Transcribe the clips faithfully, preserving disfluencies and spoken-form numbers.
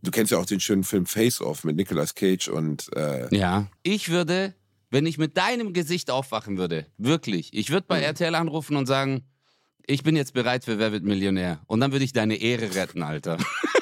Du kennst ja auch den schönen Film Face Off mit Nicolas Cage und... Äh, ja, ich würde, wenn ich mit deinem Gesicht aufwachen würde, wirklich, ich würde bei mhm. R T L anrufen und sagen, ich bin jetzt bereit für Wer wird Millionär. Und dann würde ich deine Ehre retten, Alter.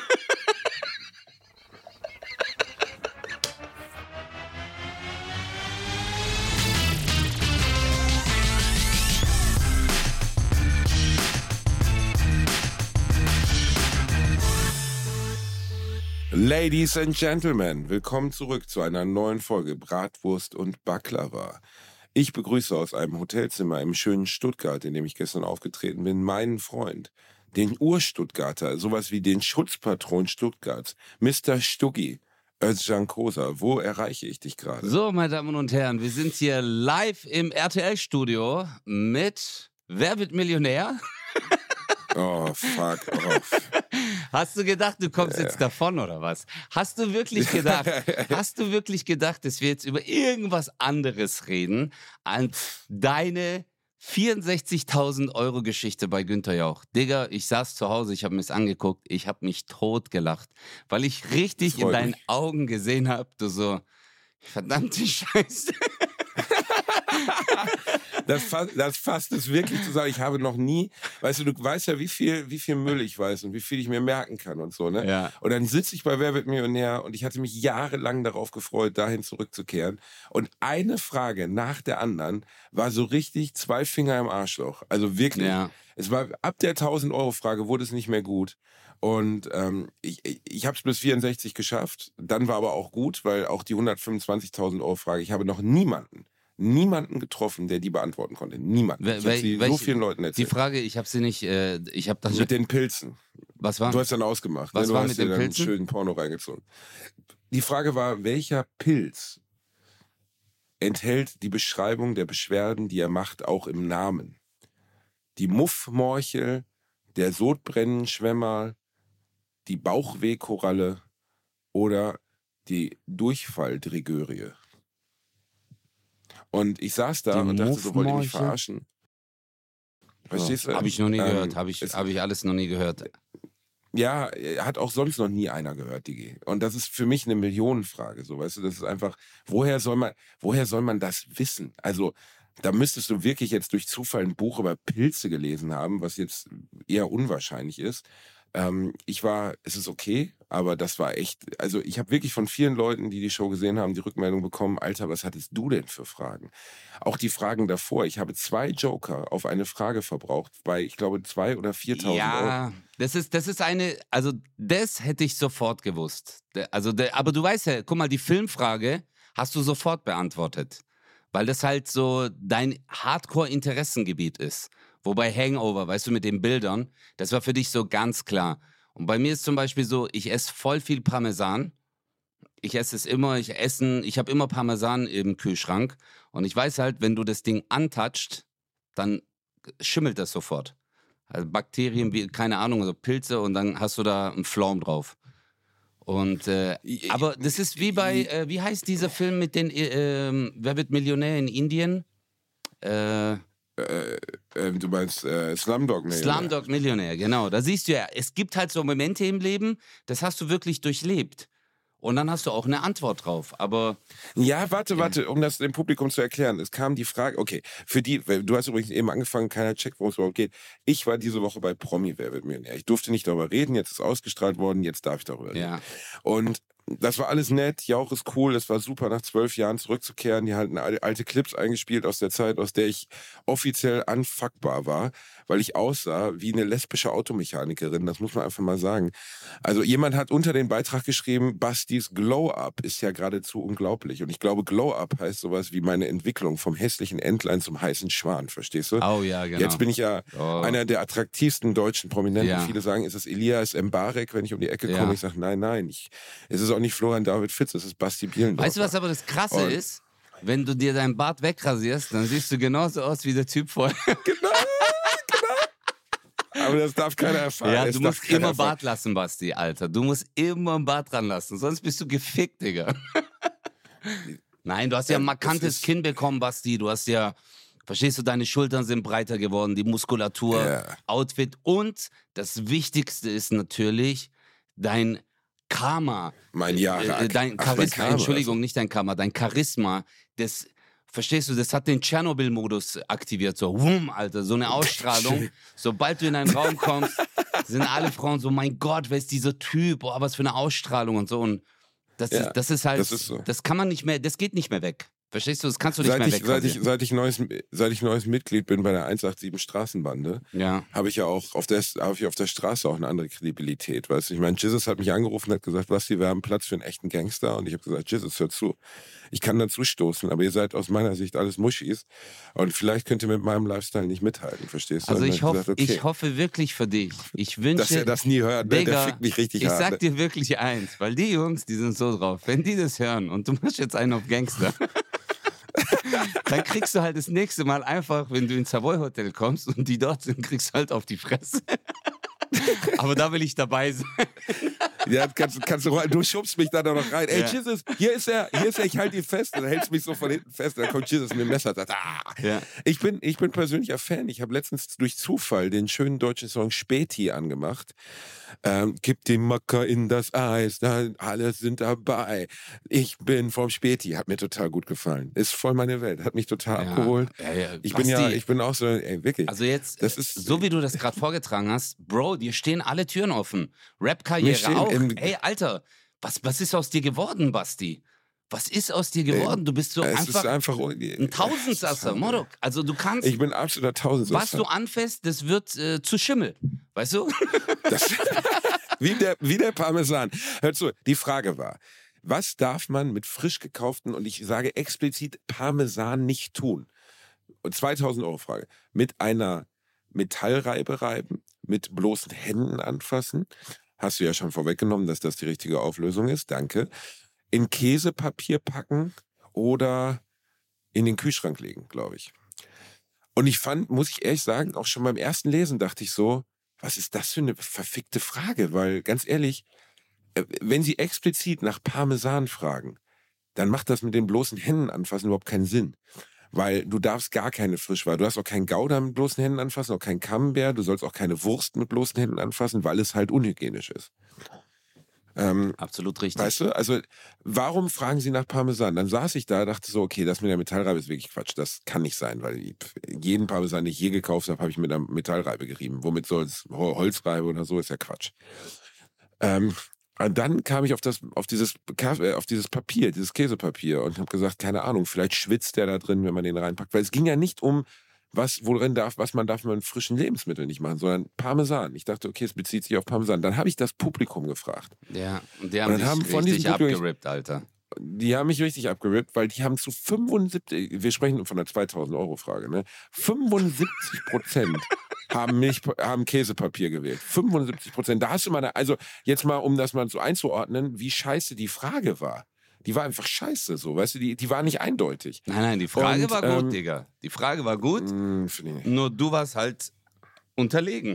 Ladies and Gentlemen, willkommen zurück zu einer neuen Folge Bratwurst und Baklava. Ich begrüße aus einem Hotelzimmer im schönen Stuttgart, in dem ich gestern aufgetreten bin, meinen Freund, den Ur-Stuttgarter, sowas wie den Schutzpatron Stuttgarts, Mister Stuggi, Özcan Kosa. Wo erreiche ich dich gerade? So, meine Damen und Herren, wir sind hier live im R T L-Studio mit Wer wird Millionär? Oh, fuck off. Hast du gedacht, du kommst ja. jetzt davon oder was? Hast du wirklich gedacht, hast du wirklich gedacht, dass wir jetzt über irgendwas anderes reden als deine vierundsechzigtausend Euro Geschichte bei Günther Jauch? Digga, ich saß zu Hause, ich habe mir das angeguckt, ich habe mich totgelacht, weil ich richtig in deinen mich. Augen gesehen habe, du so, verdammte Scheiße. Das, das fasst es wirklich zu sagen. Ich habe noch nie, weißt du, du weißt ja, wie viel, wie viel Müll ich weiß und wie viel ich mir merken kann und so, ne? Ja. Und dann sitze ich bei Wer wird Millionär und ich hatte mich jahrelang darauf gefreut, dahin zurückzukehren. Und eine Frage nach der anderen war so richtig zwei Finger im Arschloch. Also wirklich. Ja. Es war ab der tausend-Euro-Frage wurde es nicht mehr gut. Und ähm, ich, ich, ich habe es bis vierundsechzig geschafft. Dann war aber auch gut, weil auch die hundertfünfundzwanzigtausend Euro Frage, ich habe noch niemanden, niemanden getroffen, der die beantworten konnte. Niemanden. Ich habe sie so vielen Leuten erzählt. Die Frage, ich habe sie nicht, äh, ich habe das... Mit den Pilzen. Was war? Du hast dann ausgemacht. Was ne? Du war hast mit dir den dann Pilzen? einen schönen Porno reingezogen. Die Frage war, welcher Pilz enthält die Beschreibung der Beschwerden, die er macht, auch im Namen? Die Muffmorchel, der Sodbrennenschwämmer, die Bauchwehkoralle oder die Durchfalldrigörie. Und ich saß da die und dachte, so wollte ich mich verarschen. Verstehst du? Habe ich noch nie ähm, gehört, habe ich, hab ich alles noch nie gehört. Ja, hat auch sonst noch nie einer gehört, Digi. Und das ist für mich eine Millionenfrage, so, weißt du, das ist einfach, woher soll man, woher soll man das wissen? Also, da müsstest du wirklich jetzt durch Zufall ein Buch über Pilze gelesen haben, was jetzt eher unwahrscheinlich ist. Ähm, ich war, es ist okay, aber das war echt, also ich habe wirklich von vielen Leuten, die die Show gesehen haben, die Rückmeldung bekommen, Alter, was hattest du denn für Fragen? Auch die Fragen davor, ich habe zwei Joker auf eine Frage verbraucht, bei, ich glaube, zwei oder viertausend ja, Euro. Ja, das ist, das ist eine, also das hätte ich sofort gewusst. Also, aber du weißt ja, guck mal, die Filmfrage hast du sofort beantwortet, weil das halt so dein Hardcore-Interessengebiet ist. Wobei Hangover, weißt du, mit den Bildern, das war für dich so ganz klar. Und bei mir ist zum Beispiel so, ich esse voll viel Parmesan. Ich esse es immer, ich esse, ich habe immer Parmesan im Kühlschrank. Und ich weiß halt, wenn du das Ding antatscht, dann schimmelt das sofort. Also Bakterien, wie, keine Ahnung, also Pilze und dann hast du da einen Flaum drauf. Und, äh, aber das ist wie bei, äh, wie heißt dieser Film mit den, äh, äh, Wer wird Millionär in Indien? Äh... Äh, äh, du meinst äh, Slumdog Millionär. Slumdog Millionär, genau. Da siehst du ja, es gibt halt so Momente im Leben, das hast du wirklich durchlebt. Und dann hast du auch eine Antwort drauf, aber... Ja, warte, warte, um das dem Publikum zu erklären. Es kam die Frage, okay, für die, du hast übrigens eben angefangen, keiner checkt, worum es überhaupt geht. Ich war diese Woche bei Promi Wer wird Millionär. Ich durfte nicht darüber reden, jetzt ist ausgestrahlt worden, jetzt darf ich darüber reden. Ja. Und das war alles nett, Jauch ist cool, es war super, nach zwölf Jahren zurückzukehren. Die hatten alte Clips eingespielt aus der Zeit, aus der ich offiziell unfuckbar war, weil ich aussah wie eine lesbische Automechanikerin, das muss man einfach mal sagen. Also jemand hat unter den Beitrag geschrieben, Bastis Glow-Up ist ja geradezu unglaublich. Und ich glaube, Glow-Up heißt sowas wie meine Entwicklung vom hässlichen Entlein zum heißen Schwan, verstehst du? Oh ja, genau. Jetzt bin ich ja oh. einer der attraktivsten deutschen Prominenten. Ja. Viele sagen, ist es Elias Mbarek, wenn ich um die Ecke komme? Ja. Ich sage, nein, nein, ich, es ist auch nicht Florian David Fitz, es ist Basti Bielendorfer. Weißt du, was aber das Krasse Und ist? Wenn du dir deinen Bart wegrasierst, dann siehst du genauso aus wie der Typ vorher. Genau, genau. Aber das darf keiner erfahren. Ja, das du musst immer erfahren. Bart lassen, Basti, Alter. Du musst immer einen Bart dran lassen, sonst bist du gefickt, Digga. Nein, du hast ja ein markantes Kinn bekommen, Basti. Du hast ja, verstehst du, deine Schultern sind breiter geworden, die Muskulatur, yeah. Outfit. Und das Wichtigste ist natürlich dein Karma, Mein Jahre. äh, dein Ach, mein Charisma, Karma, Entschuldigung, also. nicht dein Karma, dein Charisma, das, verstehst du, das hat den Tschernobyl-Modus aktiviert, so, wumm, Alter, so eine Ausstrahlung. Sobald du in einen Raum kommst, sind alle Frauen so, mein Gott, wer ist dieser Typ, boah, was für eine Ausstrahlung und so. Und das, Ja, ist, das ist halt, das ist so. das kann man nicht mehr, das geht nicht mehr weg. Verstehst du, das kannst du nicht Seit mehr ich, seit, ich, wegrasieren. seit, ich neues, seit ich neues Mitglied bin bei der hundertsiebenundachtzig Straßenbande, Ja. habe ich ja auch auf der, habe ich auf der Straße auch eine andere Kredibilität. Weißt du, ich meine, Jesus hat mich angerufen und hat gesagt, Basti, wir haben Platz für einen echten Gangster. Und ich habe gesagt, Jesus, hör zu. Ich kann dazu stoßen, aber ihr seid aus meiner Sicht alles Muschis. Und vielleicht könnt ihr mit meinem Lifestyle nicht mithalten, verstehst du? Also Und dann ich, hab hoff, gesagt, okay, ich hoffe wirklich für dich. Ich wünsche, dass er das nie hört, ne? Der Digga, fickt mich richtig ich hart. sag Ne? dir wirklich eins, weil die Jungs, die sind so drauf. Wenn die das hören und du machst jetzt einen auf Gangster, dann kriegst du halt das nächste Mal einfach, wenn du ins Savoy Hotel kommst und die dort sind, kriegst du halt auf die Fresse. Aber da will ich dabei sein. Ja, kannst, kannst du, du schubst mich da noch rein. Ey, Ja. Jesus, hier ist er, hier ist er, ich halte ihn fest. Und dann hältst mich so von hinten fest. Dann kommt Jesus mit dem Messer und sagt, ah. Ja. Ich bin, ich bin persönlicher Fan. Ich habe letztens durch Zufall den schönen deutschen Song Späti angemacht. Ähm, Kipp den Macker in das Eis, da, alle sind dabei. Ich bin vom Späti. Hat mir total gut gefallen. Ist voll meine Welt. Hat mich total Ja. abgeholt. Ja, ja. Ich bin ja, Basti, ich bin auch so, ey, wirklich. also jetzt, Das ist- so wie du das gerade vorgetragen hast, Bro, dir stehen alle Türen offen. Rap-Karriere Mir stehen auch. im- Ey, Alter, was, was ist aus dir geworden, Basti? Was ist aus dir geworden? Du bist so es einfach ist einfach ein Tausendsasser, Morok. Also du kannst, Ich bin absoluter Tausendsasser. was du anfasst, das wird äh, zu Schimmel. Weißt du? Das, wie, der, wie der Parmesan. Hör zu, die Frage war, was darf man mit frisch gekauften, und ich sage explizit Parmesan nicht tun? Und zweitausend Euro Frage. Mit einer Metallreibe reiben, mit bloßen Händen anfassen. Hast du ja schon vorweggenommen, dass das die richtige Auflösung ist. Danke. In Käsepapier packen oder in den Kühlschrank legen, glaube ich. Und ich fand, muss ich ehrlich sagen, auch schon beim ersten Lesen dachte ich so, was ist das für eine verfickte Frage? Weil ganz ehrlich, äh, wenn Sie explizit nach Parmesan fragen, dann macht das mit den bloßen Händen anfassen überhaupt keinen Sinn. Weil du darfst gar keine Frischware. Du darfst auch keinen Gouda mit bloßen Händen anfassen, auch keinen Camembert. Du sollst auch keine Wurst mit bloßen Händen anfassen, weil es halt unhygienisch ist. Ähm, Absolut richtig. Weißt du, also warum fragen Sie nach Parmesan? Dann saß ich da, dachte so, okay, das mit der Metallreibe ist wirklich Quatsch. Das kann nicht sein, weil ich- jeden Parmesan, den ich je gekauft habe, habe ich mit einer Metallreibe gerieben. Womit soll es? Hol- Holzreibe oder so, ist ja Quatsch. Ähm, und dann kam ich auf das, auf dieses, Ka- äh, auf dieses Papier, dieses Käsepapier und habe gesagt, keine Ahnung, vielleicht schwitzt der da drin, wenn man den reinpackt. Weil es ging ja nicht um, was worin darf, was man darf mit frischen Lebensmitteln nicht machen, sondern Parmesan. Ich dachte, okay, es bezieht sich auf Parmesan. Dann habe ich das Publikum gefragt. Ja, und die Und haben dann dich haben von richtig diesem Publikum- abgerippt, Alter. Die haben mich richtig abgerippt, weil die haben zu fünfundsiebzig, wir sprechen von der zweitausend Euro Frage, ne? fünfundsiebzig Prozent haben Milch, haben Käsepapier gewählt. fünfundsiebzig Prozent. Da hast du mal, eine, also jetzt mal, um das mal so einzuordnen, wie scheiße die Frage war. Die war einfach scheiße, so, weißt du, die, die war nicht eindeutig. Nein, nein, die Frage Und, war gut, ähm, Digga. Die Frage war gut, Hm, finde ich nicht. nur du warst halt unterlegen.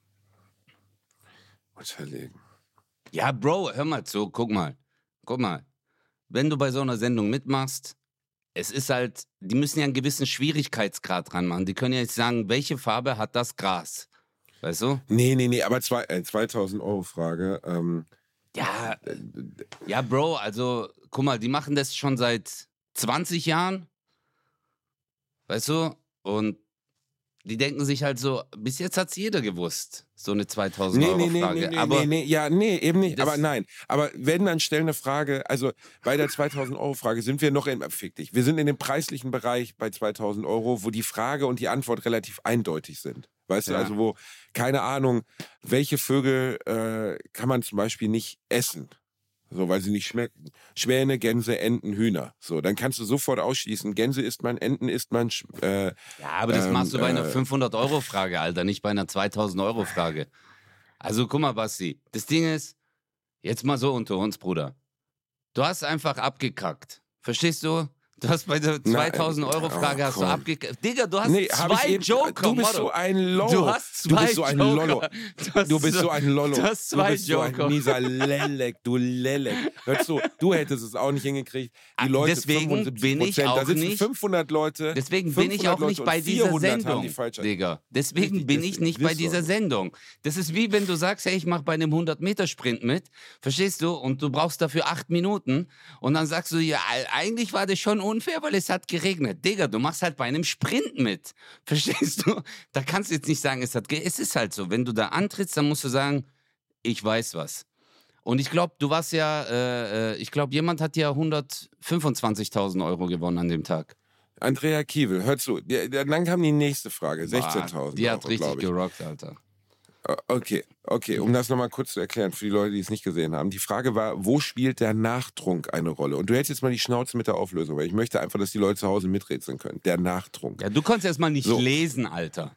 Unterlegen. Ja, Bro, hör mal zu, guck mal. Guck mal. Wenn du bei so einer Sendung mitmachst, es ist halt, die müssen ja einen gewissen Schwierigkeitsgrad dran machen. Die können ja nicht sagen, welche Farbe hat das Gras? Weißt du? Nee, nee, nee, aber zwei, äh, zweitausend Euro Frage. Ähm, Ja, ja, Bro, also, guck mal, die machen das schon seit zwanzig Jahren. Weißt du? Und die denken sich halt so, bis jetzt hat's jeder gewusst, so eine zweitausend Nee, Euro nee, nee, Frage. nee, nee, Aber nee, nee, ja, nee, eben nicht, das- aber nein. Aber wenn, dann stell eine Frage, also bei der zweitausend Euro Frage sind wir noch in, fick dich, wir sind in dem preislichen Bereich bei zweitausend Euro, wo die Frage und die Antwort relativ eindeutig sind. Weißt du, Ja. also wo, keine Ahnung, welche Vögel äh, kann man zum Beispiel nicht essen? So, weil sie nicht schmecken. Schwäne, Gänse, Enten, Hühner. So, dann kannst du sofort ausschließen, Gänse isst man, Enten isst man, sch- äh, ja, aber das ähm, machst du bei einer äh, fünfhundert Euro Frage, Alter, nicht bei einer zweitausend Euro Frage. Also guck mal, Basti, das Ding ist, jetzt mal so unter uns, Bruder. Du hast einfach abgekackt. Verstehst du? Du hast bei der zweitausend-Euro-Frage oh, hast du abgekackt. Digga, du hast nee, zwei eben, Joker, Du bist Motto. so ein Lollo. Du hast zwei du bist so ein Joker. Lollo. Du, hast du bist so ein Lollo. Du hast zwei du bist Joker. so ein mieser Lelek, du Lelek. Hörst du, du hättest es auch nicht hingekriegt. Die Leute, deswegen bin ich auch da sitzen nicht, fünfhundert Leute. Deswegen bin ich auch Leute nicht bei dieser Sendung, die Digga. Deswegen Richtig, bin deswegen ich nicht wirst bei du dieser auch. Sendung. Das ist wie wenn du sagst, hey, ich mache bei einem hundert-Meter-Sprint mit, verstehst du? Und du brauchst dafür acht Minuten und dann sagst du, ja, eigentlich war das schon unfair, weil es hat geregnet. Digga, du machst halt bei einem Sprint mit, verstehst du? Da kannst du jetzt nicht sagen, es hat geregnet. Es ist halt so, wenn du da antrittst, dann musst du sagen, ich weiß was. Und ich glaube, du warst ja, äh, ich glaube, jemand hat ja hundertfünfundzwanzigtausend Euro gewonnen an dem Tag. Andrea Kiewel, hör zu. Dann kam die nächste Frage, sechzehntausend. Die hat Euro, richtig gerockt, Alter. Okay, okay, um das nochmal kurz zu erklären, für die Leute, die es nicht gesehen haben. Die Frage war, wo spielt der Nachtrunk eine Rolle? Und du hältst jetzt mal die Schnauze mit der Auflösung, weil ich möchte einfach, dass die Leute zu Hause miträtseln können. Der Nachtrunk. Ja, du konntest erst mal nicht so. lesen, Alter.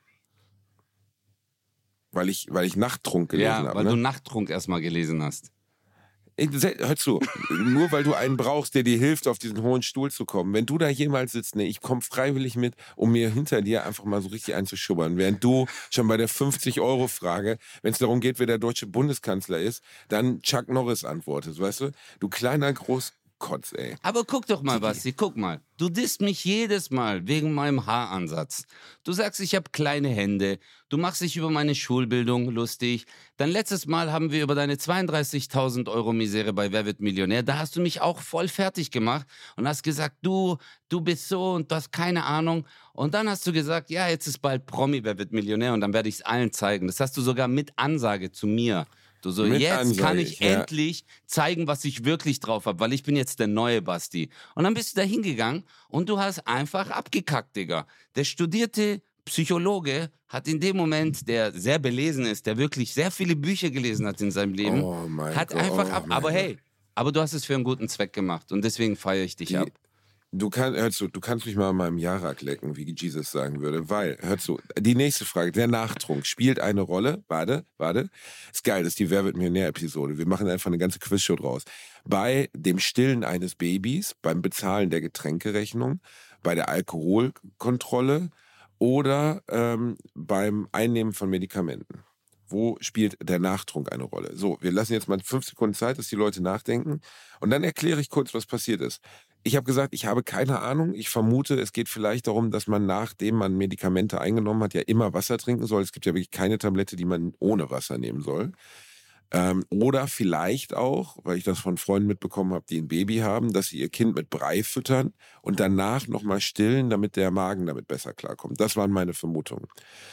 Weil ich, weil ich Nachttrunk gelesen habe. Ja, weil ne? du Nachttrunk erstmal gelesen hast. Ich, hör zu, nur weil du einen brauchst, der dir hilft, auf diesen hohen Stuhl zu kommen. Wenn du da jemals sitzt, ne, ich komme freiwillig mit, um mir hinter dir einfach mal so richtig einzuschubbern. Während du schon bei der fünfzig-Euro-Frage, wenn es darum geht, wer der deutsche Bundeskanzler ist, dann Chuck Norris antwortest, weißt du? Du kleiner Großkotz, ey. Aber guck doch mal, Basti, guck mal. Du disst mich jedes Mal wegen meinem Haaransatz. Du sagst, ich habe kleine Hände. Du machst dich über meine Schulbildung lustig. Dann letztes Mal haben wir über deine zweiunddreißigtausend Euro Misere bei Wer wird Millionär. Da hast du mich auch voll fertig gemacht und hast gesagt, du, du bist so und du hast keine Ahnung. Und dann hast du gesagt, ja, jetzt ist bald Promi Wer wird Millionär und dann werde ich es allen zeigen. Das hast du sogar mit Ansage zu mir. Du so, Mit jetzt Ansage, kann ich ja. endlich zeigen, was ich wirklich drauf habe, weil ich bin jetzt der neue Basti. Und dann bist du da hingegangen und du hast einfach abgekackt, Digga. Der studierte Psychologe hat in dem Moment, der sehr belesen ist, der wirklich sehr viele Bücher gelesen hat in seinem Leben, Oh mein hat Gott, einfach oh ab. mein Aber Gott. hey, aber du hast es für einen guten Zweck gemacht und deswegen feiere ich dich Die- ab. Du, kann, hör zu, du kannst mich mal an meinem Jarak lecken, wie Jesus sagen würde, weil, hör zu, die nächste Frage, der Nachtrunk spielt eine Rolle, warte, warte, ist geil, das ist die Wer wird Millionär-Episode, wir machen einfach eine ganze Quizshow draus. Bei dem Stillen eines Babys, beim Bezahlen der Getränkerechnung, bei der Alkoholkontrolle oder ähm, beim Einnehmen von Medikamenten. Wo spielt der Nachtrunk eine Rolle? So, wir lassen jetzt mal fünf Sekunden Zeit, dass die Leute nachdenken. Und dann erkläre ich kurz, was passiert ist. Ich habe gesagt, ich habe keine Ahnung. Ich vermute, es geht vielleicht darum, dass man, nachdem man Medikamente eingenommen hat, ja immer Wasser trinken soll. Es gibt ja wirklich keine Tablette, die man ohne Wasser nehmen soll. Ähm, oder vielleicht auch, weil ich das von Freunden mitbekommen habe, die ein Baby haben, dass sie ihr Kind mit Brei füttern und danach nochmal stillen, damit der Magen damit besser klarkommt. Das waren meine Vermutungen.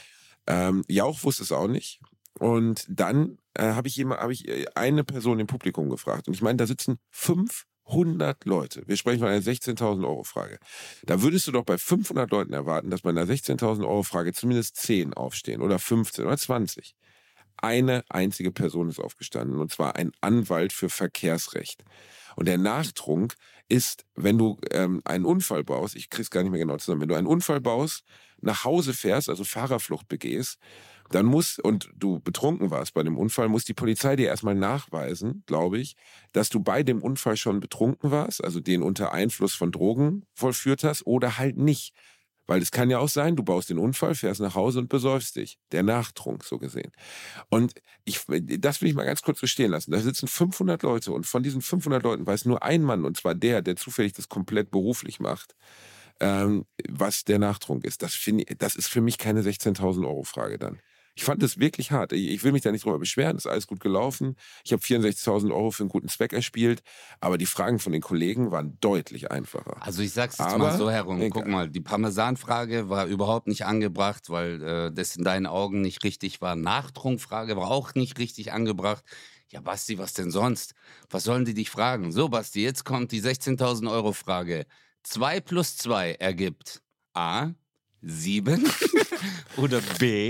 Ähm, Jauch wusste es auch nicht. Und dann äh, habe ich, hab ich eine Person im Publikum gefragt. Und ich meine, da sitzen fünfhundert Leute. Wir sprechen von einer sechzehntausend Euro Frage. Da würdest du doch bei fünfhundert Leuten erwarten, dass bei einer sechzehntausend Euro Frage zumindest zehn aufstehen oder fünfzehn oder zwanzig. Eine einzige Person ist aufgestanden, und zwar ein Anwalt für Verkehrsrecht. Und der Nachtrunk ist, wenn du ähm, einen Unfall baust, ich krieg's gar nicht mehr genau zusammen, wenn du einen Unfall baust, nach Hause fährst, also Fahrerflucht begehst, dann muss, und du betrunken warst bei dem Unfall, muss die Polizei dir erstmal nachweisen, glaube ich, dass du bei dem Unfall schon betrunken warst, also den unter Einfluss von Drogen vollführt hast oder halt nicht. Weil es kann ja auch sein, du baust den Unfall, fährst nach Hause und besäufst dich. Der Nachtrunk, so gesehen. Und ich, das will ich mal ganz kurz so stehen lassen. Da sitzen fünfhundert Leute und von diesen fünfhundert Leuten weiß nur ein Mann, und zwar der, der zufällig das komplett beruflich macht, ähm, was der Nachtrunk ist. Das, find ich, das ist für mich keine sechzehntausend Euro Frage dann. Ich fand das wirklich hart. Ich, ich will mich da nicht drüber beschweren, ist alles gut gelaufen. Ich habe vierundsechzigtausend Euro für einen guten Zweck erspielt, aber die Fragen von den Kollegen waren deutlich einfacher. Also ich sag's jetzt Aber, mal so herum, egal. guck mal, die Parmesanfrage war überhaupt nicht angebracht, weil äh, das in deinen Augen nicht richtig war. Nachtrunkfrage war auch nicht richtig angebracht. Ja, Basti, was denn sonst? Was sollen die dich fragen? So, Basti, jetzt kommt die sechzehntausend Euro Frage. zwei plus zwei ergibt A, sieben oder B,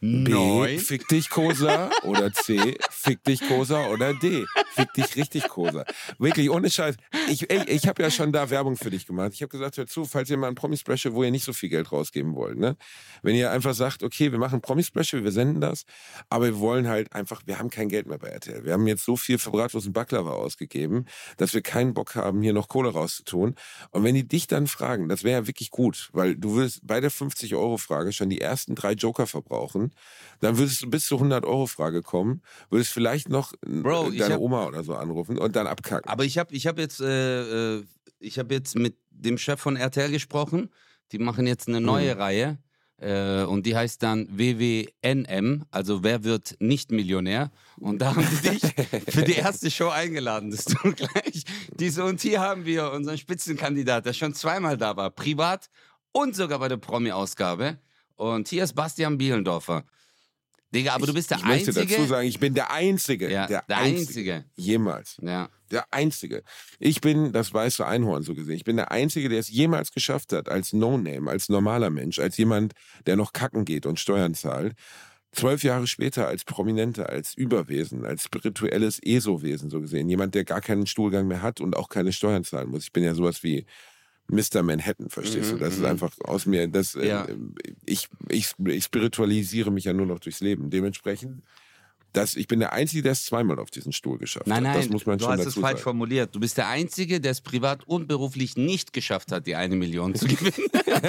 B, Neun. fick dich Kosa oder C, fick dich Kosa oder D, fick dich richtig Kosa. Wirklich, ohne Scheiß. Ich, ey, ich habe ja schon da Werbung für dich gemacht. Ich habe gesagt, hör zu, falls ihr mal ein Promi-Special, wo ihr nicht so viel Geld rausgeben wollt, ne? Wenn ihr einfach sagt, okay, wir machen ein Promi-Special, wir senden das, aber wir wollen halt einfach, wir haben kein Geld mehr bei R T L. Wir haben jetzt so viel für Bratwurst und Baklava ausgegeben, dass wir keinen Bock haben, hier noch Kohle rauszutun. Und wenn die dich dann fragen, das wäre ja wirklich gut, weil du würdest bei der fünfzig-Euro-Frage schon die ersten drei Joker verbrauchen. Dann würdest du bis zur hundert-Euro-Frage kommen, würdest vielleicht noch Bro, deine hab, Oma oder so anrufen und dann abkacken. Aber ich habe ich hab jetzt, äh, äh, ich hab jetzt mit dem Chef von R T L gesprochen. Die machen jetzt eine neue mhm. Reihe äh, und die heißt dann W W N M, also Wer wird nicht Millionär? Und da haben sie dich für die erste Show eingeladen, dass du gleich diese, und hier haben wir unseren Spitzenkandidat, der schon zweimal da war, privat und sogar bei der Promi-Ausgabe. Und hier ist Bastian Bielendorfer. Digga, aber ich, du bist der ich Einzige. Ich möchte dazu sagen, ich bin der Einzige. Ja, der, der Einzige. Einzige. Jemals. Ja. Der Einzige. Ich bin das weiße Einhorn so gesehen. Ich bin der Einzige, der es jemals geschafft hat, als No-Name, als normaler Mensch, als jemand, der noch kacken geht und Steuern zahlt, zwölf Jahre später als Prominenter, als Überwesen, als spirituelles E S O-Wesen so gesehen. Jemand, der gar keinen Stuhlgang mehr hat und auch keine Steuern zahlen muss. Ich bin ja sowas wie Mister Manhattan, verstehst mhm, du? Das mhm. ist einfach aus mir, das, ja. äh, ich, ich, ich spiritualisiere mich ja nur noch durchs Leben. Dementsprechend, das, ich bin der Einzige, der es zweimal auf diesen Stuhl geschafft nein, hat. Nein, das muss man du schon hast dazu es falsch sagen. formuliert. Du bist der Einzige, der es privat und beruflich nicht geschafft hat, die eine Million zu gewinnen.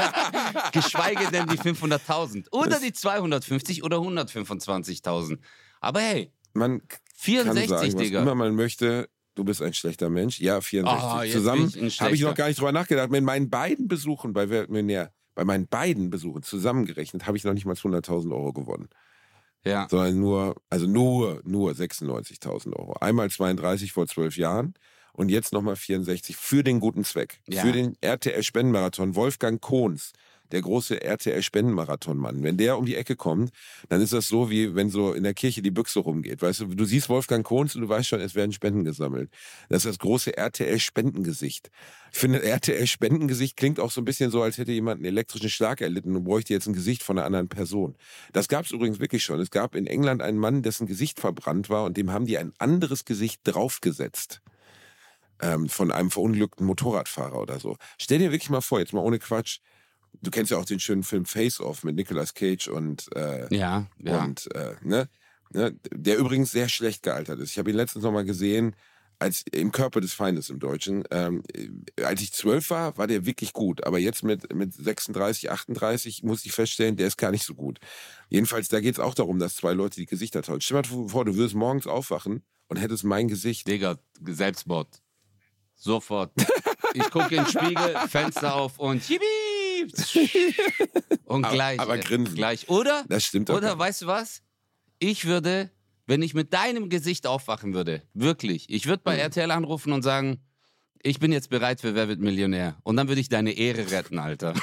Geschweige denn die fünfhunderttausend. Oder die zweihundertfünfzig oder hundertfünfundzwanzigtausend. Aber hey, man vierundsechzig, kann sagen, was Digga. immer man möchte. Du bist ein schlechter Mensch. Ja, vierundsechzig. Oh, Zusammen habe ich noch gar nicht drüber nachgedacht. Mit meinen beiden Besuchen bei Wer wird Millionär, bei meinen beiden Besuchen zusammengerechnet, habe ich noch nicht mal hunderttausend Euro gewonnen. Ja. Sondern nur, also nur, nur sechsundneunzigtausend Euro. Einmal zweiunddreißig vor zwölf Jahren und jetzt nochmal vierundsechzig für den guten Zweck. Ja. Für den R T L-Spendenmarathon. Wolfgang Kohns, der große R T L-Spendenmarathon-Mann. Wenn der um die Ecke kommt, dann ist das so, wie wenn so in der Kirche die Büchse rumgeht. Weißt du, du siehst Wolfgang Kohns und du weißt schon, es werden Spenden gesammelt. Das ist das große R T L-Spendengesicht. Ich finde, R T L-Spendengesicht klingt auch so ein bisschen so, als hätte jemand einen elektrischen Schlag erlitten und bräuchte jetzt ein Gesicht von einer anderen Person. Das gab es übrigens wirklich schon. Es gab in England einen Mann, dessen Gesicht verbrannt war und dem haben die ein anderes Gesicht draufgesetzt. Ähm, von einem verunglückten Motorradfahrer oder so. Stell dir wirklich mal vor, jetzt mal ohne Quatsch, du kennst ja auch den schönen Film Face Off mit Nicolas Cage und, äh, ja, ja. und äh, ne, ne, der übrigens sehr schlecht gealtert ist. Ich habe ihn letztens noch mal gesehen, als im Körper des Feindes im Deutschen. Ähm, als ich zwölf war, war der wirklich gut. Aber jetzt mit, mit sechsunddreißig, achtunddreißig muss ich feststellen, der ist gar nicht so gut. Jedenfalls, da geht es auch darum, dass zwei Leute die Gesichter tauschen. Stell dir mal vor, du würdest morgens aufwachen und hättest mein Gesicht. Digga, Selbstmord. Sofort. Ich gucke in den Spiegel, Fenster auf und yippie! Und gleich. Aber, aber grinsen. Gleich. Oder? Das stimmt doch. Oder, weißt du was? Ich würde, wenn ich mit deinem Gesicht aufwachen würde, wirklich, ich würde bei mhm. R T L anrufen und sagen, ich bin jetzt bereit für Wer wird Millionär. Und dann würde ich deine Ehre retten, Alter.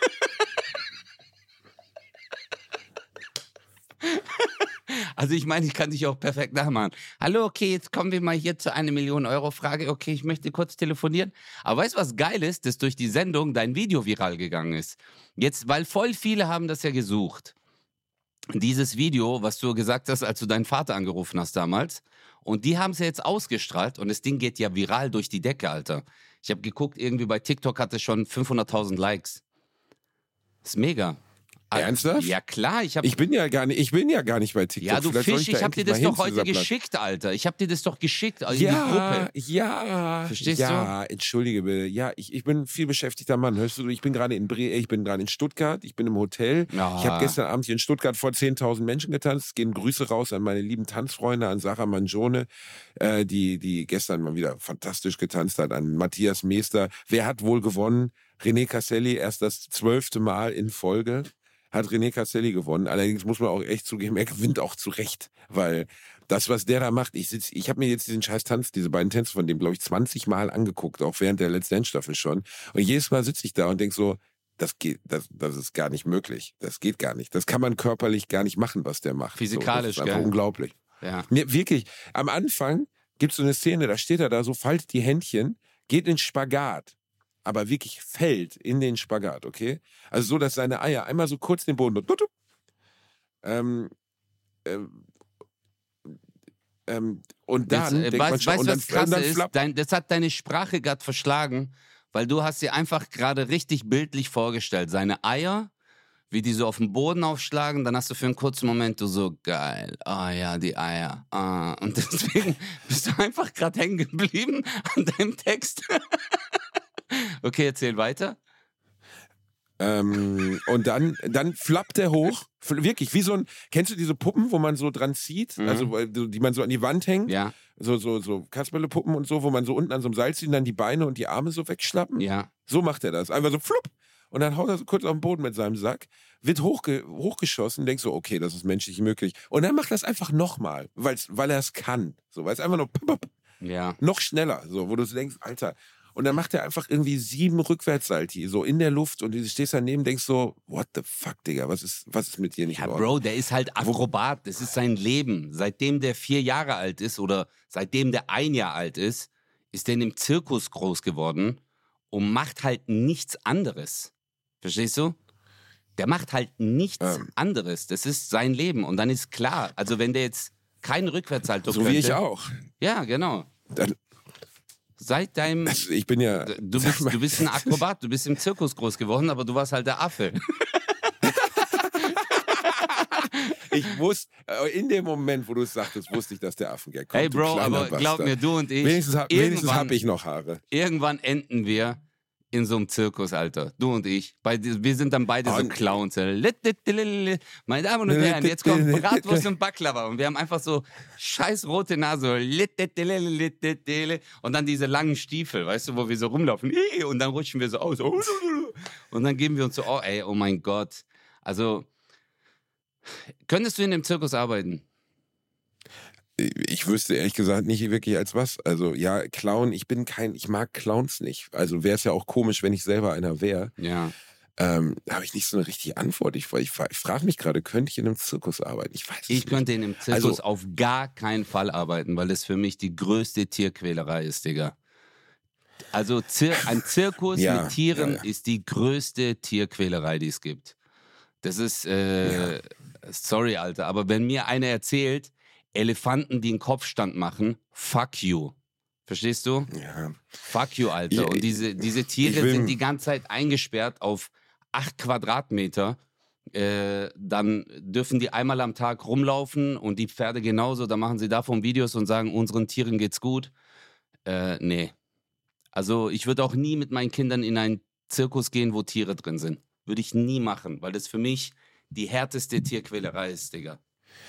Also ich meine, ich kann dich auch perfekt nachmachen. Hallo, okay, jetzt kommen wir mal hier zu einer Million Euro Frage. Okay, ich möchte kurz telefonieren. Aber weißt du, was geil ist? Dass durch die Sendung dein Video viral gegangen ist. Jetzt, weil voll viele haben das ja gesucht. Dieses Video, was du gesagt hast, als du deinen Vater angerufen hast damals. Und die haben es ja jetzt ausgestrahlt und das Ding geht ja viral durch die Decke, Alter. Ich habe geguckt, irgendwie bei TikTok hat es schon fünfhunderttausend Likes. Das ist mega. Ernsthaft? Ja klar, ich habe. Ich bin ja gar nicht, ich bin ja gar nicht bei TikTok. Ja, du Vielleicht Fisch, ich, ich hab dir das doch heute geschickt. geschickt, Alter. Ich hab dir das doch geschickt in ja, die Gruppe. Ja, Verstehst ja, du? Ja, entschuldige bitte. Ja, ich, ich bin ein viel beschäftigter Mann. Hörst du, ich bin gerade in Bre ich bin gerade in Stuttgart, ich bin im Hotel. Ja. Ich habe gestern Abend hier in Stuttgart vor zehntausend Menschen getanzt. Es gehen Grüße raus an meine lieben Tanzfreunde, an Sarah Mangione, äh, die, die gestern mal wieder fantastisch getanzt hat, an Matthias Meester. Wer hat wohl gewonnen? René Casselli, erst das zwölfte Mal in Folge hat René Casselli gewonnen. Allerdings muss man auch echt zugeben, er gewinnt auch zu Recht, weil das, was der da macht, ich sitz, ich habe mir jetzt diesen scheiß Tanz, diese beiden Tänze von dem, glaube ich, zwanzig Mal angeguckt, auch während der Let's Dance Staffel schon. Und jedes Mal sitze ich da und denk so, das geht, das, das ist gar nicht möglich. Das geht gar nicht. Das kann man körperlich gar nicht machen, was der macht. Physikalisch, so, das ist einfach gell? unglaublich. Ja. Mir, wirklich, am Anfang gibt es so eine Szene, da steht er da so, faltet die Händchen, geht in Spagat. Aber wirklich fällt in den Spagat, okay? Also so, dass seine Eier einmal so kurz den Boden Ähm, ähm, ähm, und Das, dann äh, denkt man weißt schon, weißt und du, dann, was krass und dann ist? flappt. Dein, das hat deine Sprache gerade verschlagen, weil du hast dir einfach gerade richtig bildlich vorgestellt. Seine Eier, wie die so auf dem Boden aufschlagen, dann hast du für einen kurzen Moment du so, geil, ah ja, die Eier. Ah. Und deswegen bist du einfach gerade hängen geblieben an deinem Text. Okay, erzähl weiter. Ähm, und dann, dann flappt er hoch, fl- wirklich, wie so ein, kennst du diese Puppen, wo man so dran zieht, also Mhm. weil- die man so an die Wand hängt, Ja, so, so, so Kasperle-Puppen und so, wo man so unten an so einem Seil zieht und dann die Beine und die Arme so wegschlappen? ja. So macht er das, einfach so flupp. Und dann haut er so kurz auf den Boden mit seinem Sack, wird hochge hochgeschossen, denkst so, okay, das ist menschlich möglich. Und dann macht er es einfach nochmal, weil's, weil er es kann. So, weil es einfach nur pop, pop, Ja. noch schneller, so, wo du so denkst, Alter. Und dann macht er einfach irgendwie sieben Rückwärtssalti, so in der Luft und du stehst daneben, denkst so, what the fuck, Digga, was ist, was ist mit dir nicht Ja, in Ordnung? Bro, der ist halt Akrobat. Das ist sein Leben. Seitdem der vier Jahre alt ist oder seitdem der ein Jahr alt ist, ist der in dem Zirkus groß geworden und macht halt nichts anderes. Verstehst du? Der macht halt nichts Ähm. anderes. Das ist sein Leben. Und dann ist klar, also wenn der jetzt keinen Rückwärtssalto So könnte. wie ich auch. Ja, genau. Dann, Seit deinem. also ich bin ja, Du sag bist, mal, du bist ein Akrobat, du bist im Zirkus groß geworden, aber du warst halt der Affe. ich wusste, äh, in dem Moment, wo du es sagtest, wusste ich, dass der Affengag kommt. Hey du Bro, kleiner aber glaub Bastard. mir, du und ich. Wenigstens, hab- wenigstens irgendwann- habe ich noch Haare. Irgendwann enden wir in so einem Zirkus, Alter. Du und ich. Bei, wir sind dann beide so Und- Clowns. Meine Damen und Herren, jetzt kommt Bratwurst und Baklava. Und wir haben einfach so scheiß rote Nase. Und dann diese langen Stiefel, weißt du, wo wir so rumlaufen. Und dann rutschen wir so aus. Und dann geben wir uns so, oh ey, oh mein Gott. Also, könntest du in dem Zirkus arbeiten? Ich wüsste ehrlich gesagt nicht wirklich als was. Also ja, Clown, ich bin kein, ich mag Clowns nicht. Also wäre es ja auch komisch, wenn ich selber einer wäre. Ja. Ähm, da habe ich nicht so eine richtige Antwort. Ich, ich, ich frage mich gerade, könnte ich in einem Zirkus arbeiten? Ich weiß es Ich nicht. könnte in einem Zirkus Also- auf gar keinen Fall arbeiten, weil das für mich die größte Tierquälerei ist, Digga. Also Zir ein Zirkus Ja, mit Tieren ja, ja. ist die größte Tierquälerei, die es gibt. Das ist, äh, sorry, Alter, aber wenn mir einer erzählt, Elefanten, die einen Kopfstand machen, fuck you. Verstehst du? Ja. Fuck you, Alter. Ja, Und diese, diese Tiere ich will- sind die ganze Zeit eingesperrt auf acht Quadratmeter. Äh, dann dürfen die einmal am Tag rumlaufen und die Pferde genauso. Dann machen sie davon Videos und sagen, unseren Tieren geht's gut. Äh, nee. Also ich würde auch nie mit meinen Kindern in einen Zirkus gehen, wo Tiere drin sind. Würde ich nie machen, weil das für mich die härteste Tierquälerei ist, Digga.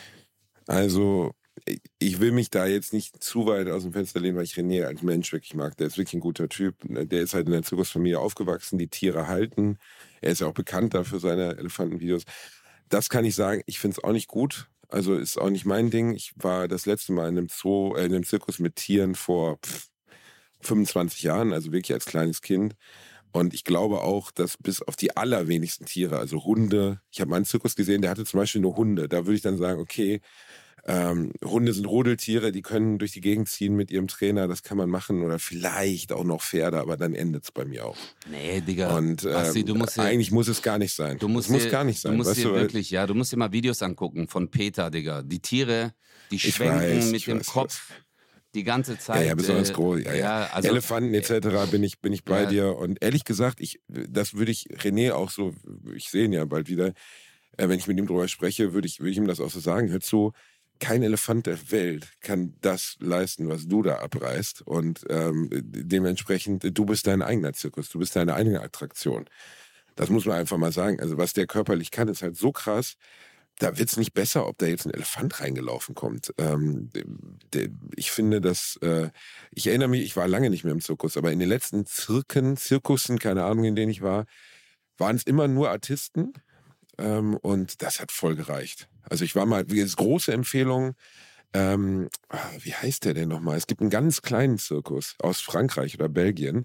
Also, ich- ich will mich da jetzt nicht zu weit aus dem Fenster lehnen, weil ich René als Mensch wirklich mag. Der ist wirklich ein guter Typ. Der ist halt in der Zirkusfamilie aufgewachsen, die Tiere halten. Er ist ja auch bekannt dafür seine Elefantenvideos. Das kann ich sagen, ich finde es auch nicht gut. Also ist auch nicht mein Ding. Ich war das letzte Mal in einem Zoo, äh, in einem Zirkus mit Tieren vor pff, fünfundzwanzig Jahren, also wirklich als kleines Kind. Und ich glaube auch, dass bis auf die allerwenigsten Tiere, also Hunde, ich habe mal einen Zirkus gesehen, der hatte zum Beispiel nur Hunde. Da würde ich dann sagen, okay, ähm, Hunde sind Rudeltiere, die können durch die Gegend ziehen mit ihrem Trainer, das kann man machen. Oder vielleicht auch noch Pferde, aber dann endet es bei mir auch. Nee, Digga. Und ähm, Basti, du musst dir- eigentlich muss es gar nicht sein. Du musst es muss dir, gar nicht sein. Du musst weißt dir du, weil- wirklich, ja, du musst dir mal Videos angucken von Peter, Digga. Die Tiere, die Ich schwenken weiß, mit ich dem weiß, ich Kopf die ganze Ja, Zeit. ja, besonders äh, groß. Ja, ja. also, Elefanten et cetera bin ich, bin ich bei Ja. dir. Und ehrlich gesagt, ich, das würde ich René auch so, ich sehe ihn ja bald wieder, äh, wenn ich mit ihm drüber spreche, würde ich, würde ich ihm das auch so sagen. Hör zu, kein Elefant der Welt kann das leisten, was du da abreißt. Und ähm, dementsprechend, du bist dein eigener Zirkus, du bist deine eigene Attraktion. Das muss man einfach mal sagen. Also was der körperlich kann, ist halt so krass. Da wird's nicht besser, ob da jetzt ein Elefant reingelaufen kommt. Ähm, der, ich finde, dass äh, ich erinnere mich, ich war lange nicht mehr im Zirkus, aber in den letzten Zirken, Zirkussen, keine Ahnung, in denen ich war, waren es immer nur Artisten. Ähm, und das hat voll gereicht. Also ich war mal, jetzt große Empfehlung, ähm, ah, wie heißt der denn nochmal? Es gibt einen ganz kleinen Zirkus aus Frankreich oder Belgien.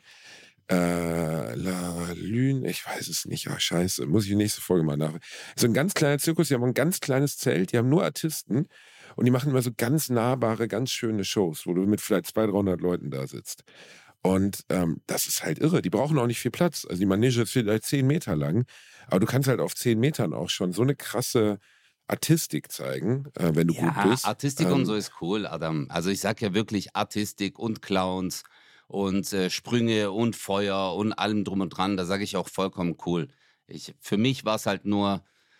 Äh, La Lune, ich weiß es nicht. Ah, scheiße, muss ich die nächste Folge mal nach. So ein ganz kleiner Zirkus, die haben ein ganz kleines Zelt, die haben nur Artisten und die machen immer so ganz nahbare, ganz schöne Shows, wo du mit vielleicht zweihundert, dreihundert Leuten da sitzt. Und ähm, das ist halt irre. Die brauchen auch nicht viel Platz. Also die Manege ist vielleicht zehn Meter lang, aber du kannst halt auf zehn Metern auch schon so eine krasse Artistik zeigen, äh, wenn du Ja, gut bist. Artistik Ähm, und so ist cool, Adam. Also ich sag ja wirklich Artistik und Clowns und äh, Sprünge und Feuer und allem drum und dran. Da sage ich auch vollkommen cool. Ich, für mich war es halt nur,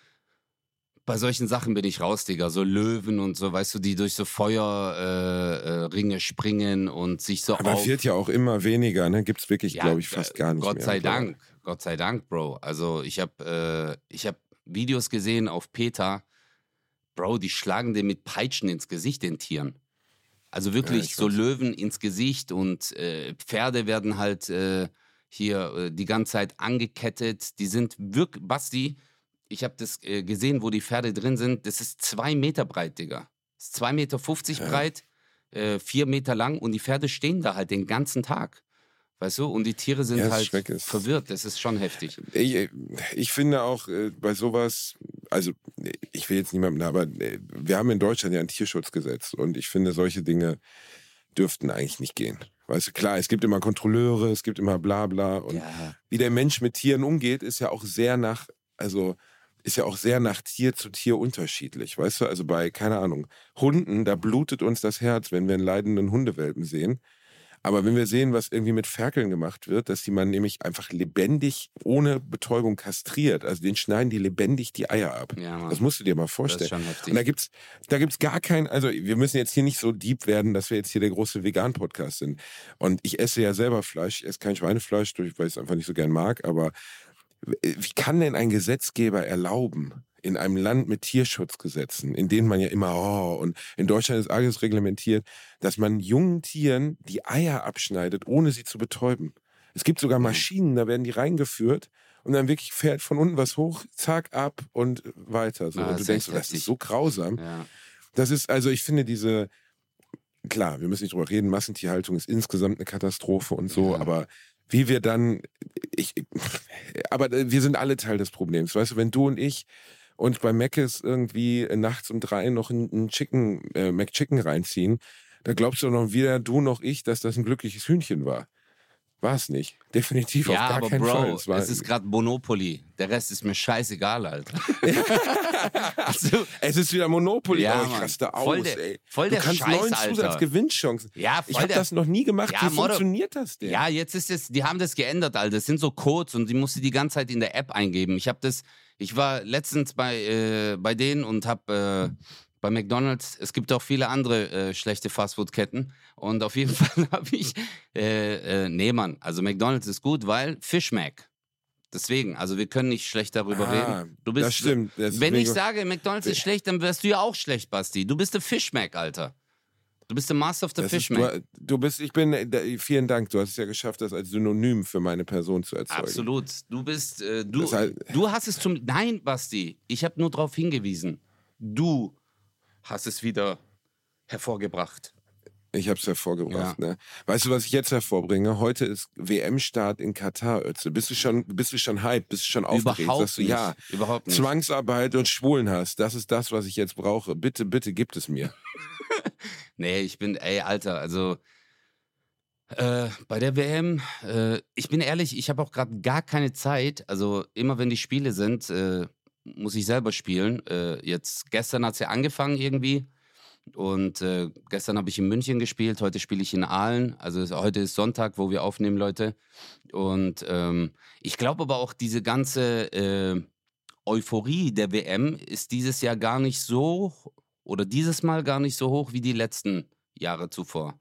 bei solchen Sachen bin ich raus, Digga. So Löwen und so, weißt du, die durch so Feuerringe äh, äh, Ringe springen und sich so aber auf. wird ja auch immer weniger, ne? Gibt's wirklich, Ja, glaube ich, äh, fast gar nicht Gott mehr. sei mittlerweile. Dank. Gott sei Dank, Bro. Also ich habe äh, ich hab Videos gesehen auf PETA. Bro, die schlagen den mit Peitschen ins Gesicht, den Tieren. Also Ja, wirklich ich so weiß. Löwen ins Gesicht und äh, Pferde werden halt äh, hier äh, die ganze Zeit angekettet. Die sind wirklich, Basti, ich habe das äh, gesehen, wo die Pferde drin sind. Das ist zwei Meter breit, Digga. Das ist zwei Meter fünfzig Ja. breit, äh, vier Meter lang und die Pferde stehen da halt den ganzen Tag. Weißt du? Und die Tiere sind Ja, es halt schrecklich. verwirrt. Das ist schon heftig. Ich, ich finde auch äh, bei sowas, also ich will jetzt niemandem, aber äh, wir haben in Deutschland ja ein Tierschutzgesetz und ich finde, solche Dinge dürften eigentlich nicht gehen. Weißt du, klar, es gibt immer Kontrolleure, es gibt immer bla bla und Ja. wie der Mensch mit Tieren umgeht, ist ja auch sehr nach, also ist ja auch sehr nach Tier zu Tier unterschiedlich, weißt du, also bei, keine Ahnung, Hunden, da blutet uns das Herz, wenn wir einen leidenden Hundewelpen sehen. Aber wenn wir sehen, was irgendwie mit Ferkeln gemacht wird, dass die man nämlich einfach lebendig ohne Betäubung kastriert, also den schneiden die lebendig die Eier ab. Ja, Mann. Das musst du dir mal Das ist vorstellen. schon Und heftig. da gibt's, da gibt's gar kein, also wir müssen jetzt hier nicht so deep werden, dass wir jetzt hier der große Vegan-Podcast sind. Und ich esse ja selber Fleisch, ich esse kein Schweinefleisch, weil ich es einfach nicht so gern mag, aber wie kann denn ein Gesetzgeber erlauben, in einem Land mit Tierschutzgesetzen, in denen man ja immer, oh, und in Deutschland ist alles reglementiert, dass man jungen Tieren die Eier abschneidet, ohne sie zu betäuben. Es gibt sogar Maschinen, da werden die reingeführt und dann wirklich fährt von unten was hoch, zack, ab und weiter. So. Ah, und das du ist denkst, echt so, das heftig. ist so grausam. Ja. Das ist, also ich finde diese, klar, wir müssen nicht drüber reden, Massentierhaltung ist insgesamt eine Katastrophe und so, Ja. aber wie wir dann, ich, aber wir sind alle Teil des Problems. Weißt du, wenn du und ich uns bei Mc's irgendwie nachts um drei noch einen Chicken, äh, McChicken reinziehen, da glaubst du noch weder du noch ich, dass das ein glückliches Hühnchen war. War es nicht. Definitiv Ja, auf gar aber keinen Fall. Bro, Es war, es ist gerade Monopoly. Der Rest ist mir scheißegal, Alter. also, es ist wieder Monopoly. Ja, oh, ich Mann. raste Voll aus, der- ey. voll du der kannst Scheiß, neun Alter. Zusatzgewinnchancen. ja, Ich voll habe der, das noch nie gemacht. Ja, Wie Motto- funktioniert das denn? Ja, jetzt ist es, die haben das geändert, Alter. Das sind so Codes und die musst du die ganze Zeit in der App eingeben. Ich habe das, ich war letztens bei, äh, bei denen und habe äh, bei McDonald's, es gibt auch viele andere äh, schlechte Fastfood-Ketten und auf jeden Fall habe ich, äh, äh, nee, Mann, also McDonald's ist gut, weil Fish Mac. Deswegen, also wir können nicht schlecht darüber Ah, reden. Du bist, das stimmt. Das wenn ich deswegen- sage, McDonald's ist schlecht, dann wärst du ja auch schlecht, Basti. Du bist der Fish Mac, Alter. Du bist der Master of the Das Fish ist, Mac. du, du bist, ich bin, äh, vielen Dank, du hast es ja geschafft, das als Synonym für meine Person zu erzeugen. Absolut. Du bist, äh, du, Das heißt- du hast es zum, nein, Basti, ich habe nur darauf hingewiesen. Du hast es wieder hervorgebracht. Ich habe es hervorgebracht. Ne? Weißt du, was ich jetzt hervorbringe? Heute ist W M-Start in Katar, Ötze. Bist du schon, bist du schon hyped? Bist du schon aufgeregt? Überhaupt Sagst du, nicht. ja, Überhaupt nicht. Zwangsarbeit und Schwulenhass, das ist das, was ich jetzt brauche. Bitte, bitte, gibt es mir. Nee, ich bin, ey, Alter, also äh, bei der W M, äh, ich bin ehrlich, ich habe auch gerade gar keine Zeit. Also immer wenn die Spiele sind, äh, muss ich selber spielen. Äh, jetzt gestern hat es ja angefangen irgendwie. Und äh, gestern habe ich in München gespielt, heute spiele ich in Aalen. Also es, heute ist Sonntag, wo wir aufnehmen, Leute. Und ähm, ich glaube aber auch, diese ganze äh, Euphorie der W M ist dieses Jahr gar nicht so oder dieses Mal gar nicht so hoch wie die letzten Jahre zuvor,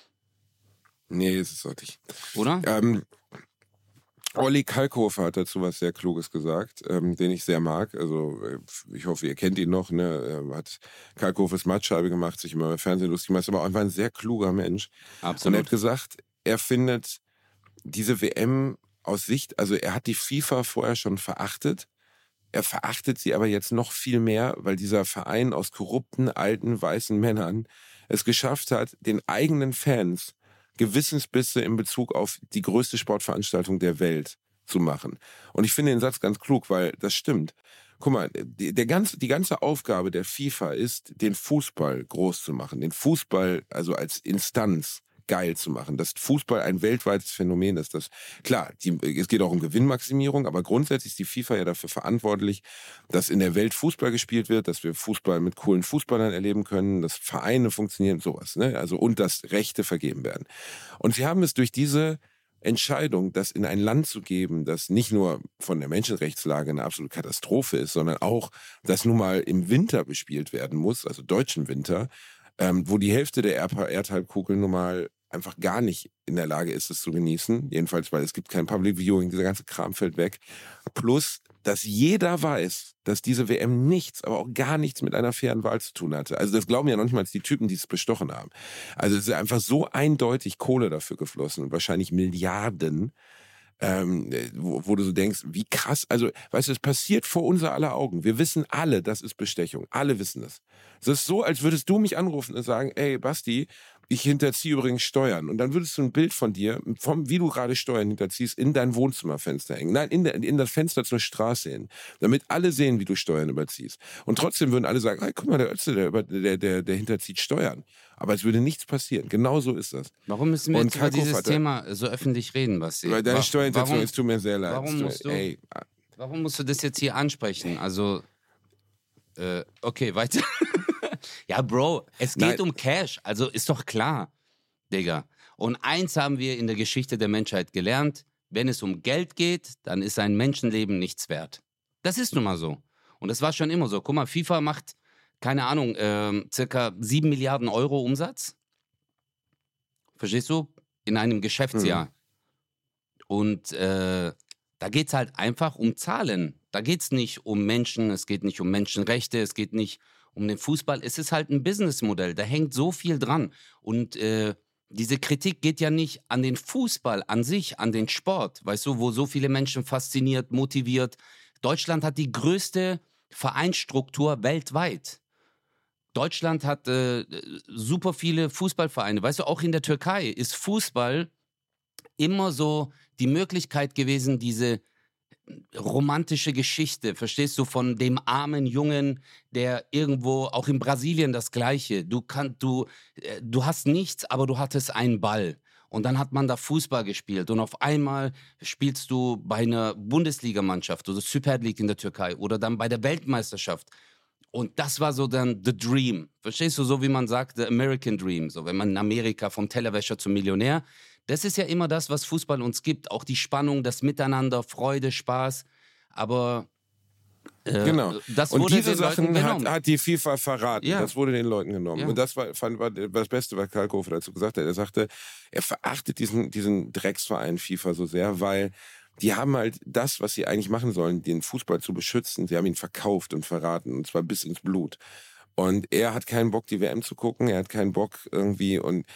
Nee, ist es auch nicht. oder? Ähm, Olli Kalkofer hat dazu was sehr Kluges gesagt, ähm, den ich sehr mag. Also äh, ich hoffe, ihr kennt ihn noch. Ne? Er hat Kalkofers Mattscheibe gemacht, sich immer im Fernsehen lustig gemacht, ist aber auch einfach ein sehr kluger Mensch. Und er Absolut. hat gesagt, er findet diese W M aus Sicht, also er hat die FIFA vorher schon verachtet. Er verachtet sie aber jetzt noch viel mehr, weil dieser Verein aus korrupten, alten, weißen Männern es geschafft hat, den eigenen Fans Gewissensbisse in Bezug auf die größte Sportveranstaltung der Welt zu machen. Und ich finde den Satz ganz klug, weil das stimmt. Guck mal, die, der ganze, die ganze Aufgabe der FIFA ist, den Fußball groß zu machen. Den Fußball also als Instanz geil zu machen, dass Fußball ein weltweites Phänomen ist. Das, klar, die, es geht auch um Gewinnmaximierung, aber grundsätzlich ist die FIFA ja dafür verantwortlich, dass in der Welt Fußball gespielt wird, dass wir Fußball mit coolen Fußballern erleben können, dass Vereine funktionieren, sowas, ne? Also, und dass Rechte vergeben werden. Und sie haben es durch diese Entscheidung, das in ein Land zu geben, das nicht nur von der Menschenrechtslage eine absolute Katastrophe ist, sondern auch, das nun mal im Winter bespielt werden muss, also deutschen Winter, ähm, wo die Hälfte der Erd- Erdhalbkugel nun mal einfach gar nicht in der Lage ist, es zu genießen. Jedenfalls, weil es gibt kein Public Viewing, dieser ganze Kram fällt weg. Plus, dass jeder weiß, dass diese W M nichts, aber auch gar nichts mit einer fairen Wahl zu tun hatte. Also das glauben ja noch nicht mal die Typen, die es bestochen haben. Also es ist einfach so eindeutig Kohle dafür geflossen und wahrscheinlich Milliarden, ähm, wo, wo du so denkst, wie krass, also weißt du, es passiert vor unser aller Augen. Wir wissen alle, das ist Bestechung. Alle wissen es. Es ist so, als würdest du mich anrufen und sagen, ey Basti, ich hinterziehe übrigens Steuern. Und dann würdest du ein Bild von dir, vom, wie du gerade Steuern hinterziehst, in dein Wohnzimmerfenster hängen. Nein, in, der, in das Fenster zur Straße hin. Damit alle sehen, wie du Steuern überziehst. Und trotzdem würden alle sagen, hey, guck mal, der Ötze, der, der, der, der hinterzieht Steuern. Aber es würde nichts passieren. Genau so ist das. Warum müssen wir Und jetzt über Kalkofe dieses hatte- Thema so öffentlich reden, Basti? Weil deine Wa- Steuerhinterziehung, warum, es tut mir sehr leid. warum Es tut- musst du- Ey, warum musst du das jetzt hier ansprechen? Also, äh, okay, weiter. Ja, Bro, es geht Nein. um Cash. Also ist doch klar, Digga. Und eins haben wir in der Geschichte der Menschheit gelernt. Wenn es um Geld geht, dann ist ein Menschenleben nichts wert. Das ist nun mal so. Und das war schon immer so. Guck mal, FIFA macht, keine Ahnung, ähm, circa sieben Milliarden Euro Umsatz. Verstehst du? In einem Geschäftsjahr. Und äh, da geht es halt einfach um Zahlen. Da geht es nicht um Menschen, es geht nicht um Menschenrechte, es geht nicht um den Fußball. Es ist halt ein Businessmodell. Da hängt so viel dran. Und äh, diese Kritik geht ja nicht an den Fußball an sich, an den Sport, weißt du, wo so viele Menschen fasziniert, motiviert. Deutschland hat die größte Vereinsstruktur weltweit. Deutschland hat äh, super viele Fußballvereine. Weißt du, auch in der Türkei ist Fußball immer so die Möglichkeit gewesen, diese romantische Geschichte, verstehst du, von dem armen Jungen, der irgendwo, auch in Brasilien das Gleiche, du, kann, du, äh, du hast nichts, aber du hattest einen Ball. Und dann hat man da Fußball gespielt und auf einmal spielst du bei einer Bundesligamannschaft oder Super League in der Türkei oder dann bei der Weltmeisterschaft. Und das war so dann the dream. Verstehst du, so wie man sagt, the American Dream. So, wenn man in Amerika vom Tellerwäscher zum Millionär. Das ist ja immer das, was Fußball uns gibt. Auch die Spannung, das Miteinander, Freude, Spaß. Aber äh, Genau. das Und wurde diese den Leuten Sachen hat, genommen. hat die FIFA verraten. Ja. Das wurde den Leuten genommen. Ja. Und das war, fand, war das Beste, was Kalkofe dazu gesagt hat. Er sagte, er verachtet diesen, diesen Drecksverein FIFA so sehr, weil die haben halt das, was sie eigentlich machen sollen, den Fußball zu beschützen. Sie haben ihn verkauft und verraten, und zwar bis ins Blut. Und er hat keinen Bock, die W M zu gucken. Er hat keinen Bock irgendwie und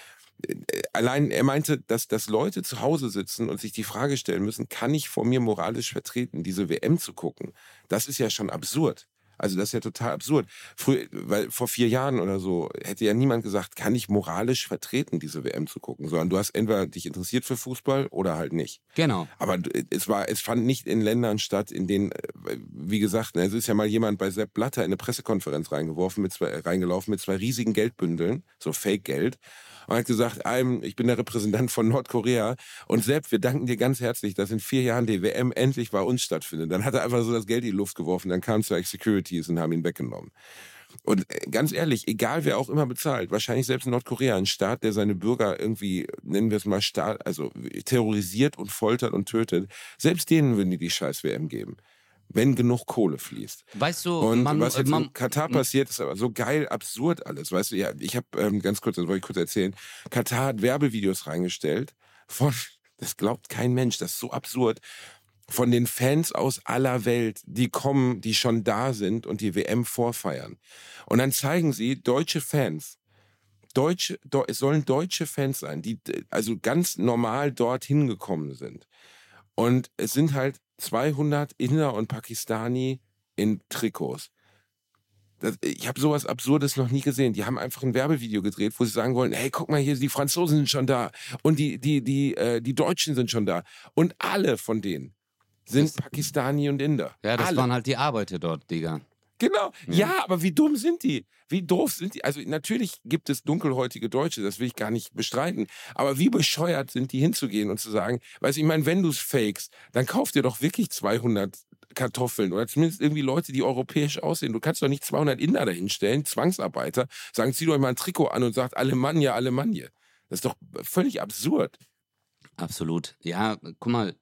allein, er meinte, dass, dass Leute zu Hause sitzen und sich die Frage stellen müssen, kann ich vor mir moralisch vertreten, diese W M zu gucken? Das ist ja schon absurd. Also das ist ja total absurd. Früher, weil vor vier Jahren oder so hätte ja niemand gesagt, kann ich moralisch vertreten, diese W M zu gucken, sondern du hast entweder dich interessiert für Fußball oder halt nicht. Genau. Aber es war, es fand nicht in Ländern statt, in denen, wie gesagt, es ist ja mal jemand bei Sepp Blatter in eine Pressekonferenz reingeworfen, mit zwei, reingelaufen mit zwei riesigen Geldbündeln, so Fake-Geld, und hat gesagt, ich bin der Repräsentant von Nordkorea und Sepp, wir danken dir ganz herzlich, dass in vier Jahren die W M endlich bei uns stattfindet. Dann hat er einfach so das Geld in die Luft geworfen, dann kamen zwei Securities und haben ihn weggenommen. Und ganz ehrlich, egal wer auch immer bezahlt, wahrscheinlich selbst in Nordkorea, ein Staat, der seine Bürger irgendwie, nennen wir es mal Staat, also terrorisiert und foltert und tötet, selbst denen würden die die scheiß W M geben, wenn genug Kohle fließt. Weißt du, Und man, was jetzt man, in Katar passiert, ist aber so geil absurd alles. Weißt du, ja, ich habe ähm, ganz kurz, das wollte ich kurz erzählen, Katar hat Werbevideos reingestellt von, das glaubt kein Mensch, das ist so absurd, von den Fans aus aller Welt, die kommen, die schon da sind und die W M vorfeiern. Und dann zeigen sie deutsche Fans. Deutsche, es sollen deutsche Fans sein, die also ganz normal dorthin gekommen sind. Und es sind halt zweihundert Inder und Pakistani in Trikots. Das, ich habe sowas Absurdes noch nie gesehen. Die haben einfach ein Werbevideo gedreht, wo sie sagen wollen, hey, guck mal hier, die Franzosen sind schon da und die, die, die, äh, die Deutschen sind schon da. Und alle von denen sind Das- Pakistani und Inder. ja, das alle. waren halt die Arbeiter dort, Digga. Genau. Ja. Ja, aber wie dumm sind die? Wie doof sind die? Also natürlich gibt es dunkelhäutige Deutsche, das will ich gar nicht bestreiten. Aber wie bescheuert sind die hinzugehen und zu sagen, weißt du, ich meine, wenn du es fakest, dann kauf dir doch wirklich zweihundert Kartoffeln oder zumindest irgendwie Leute, die europäisch aussehen. Du kannst doch nicht zweihundert Inder dahinstellen, Zwangsarbeiter, sagen, zieh doch mal ein Trikot an und sagt Alemannia, Alemannia. Das ist doch völlig absurd. Absolut. Ja, guck mal,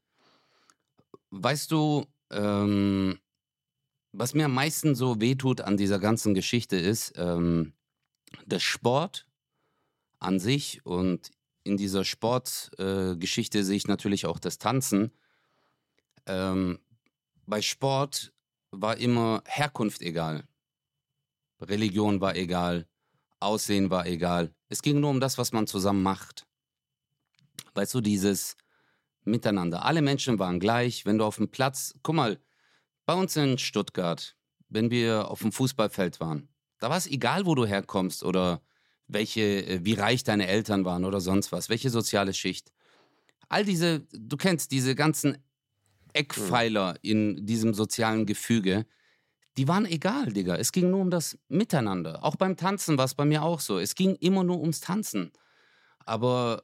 weißt du, ähm, was mir am meisten so wehtut an dieser ganzen Geschichte ist, ähm, der Sport an sich und in dieser Sportgeschichte äh, Geschichte sehe ich natürlich auch das Tanzen. Ähm, bei Sport war immer Herkunft egal, Religion war egal, Aussehen war egal. Es ging nur um das, was man zusammen macht. Weißt du, dieses Miteinander. Alle Menschen waren gleich. Wenn du auf dem Platz, guck mal, bei uns in Stuttgart, wenn wir auf dem Fußballfeld waren, da war es egal, wo du herkommst oder welche, äh, wie reich deine Eltern waren oder sonst was, welche soziale Schicht. All diese, du kennst diese ganzen Eckpfeiler in diesem sozialen Gefüge, die waren egal, Digga. Es ging nur um das Miteinander. Auch beim Tanzen war es bei mir auch so. Es ging immer nur ums Tanzen. Aber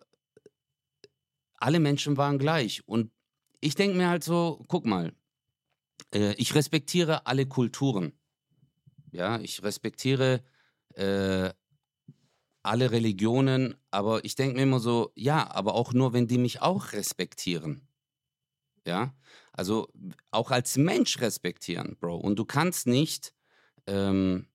alle Menschen waren gleich. Und ich denke mir halt so, guck mal, äh, ich respektiere alle Kulturen. Ja, ich respektiere äh, alle Religionen, aber ich denke mir immer so, ja, aber auch nur, wenn die mich auch respektieren. Ja, also auch als Mensch respektieren, Bro. Und du kannst nicht ähm,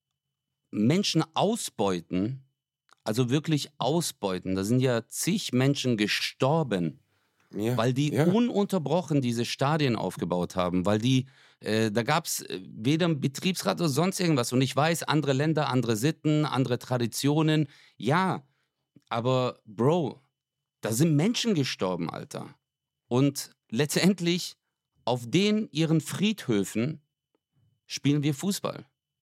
Menschen ausbeuten, also wirklich ausbeuten. Da sind ja zig Menschen gestorben, Ja, weil die ja. ununterbrochen diese Stadien aufgebaut haben, weil die, äh, da gab es weder einen Betriebsrat oder sonst irgendwas. Und ich weiß, andere Länder, andere Sitten, andere Traditionen, ja, aber Bro, da sind Menschen gestorben, Alter. Und letztendlich auf den ihren Friedhöfen spielen wir Fußball.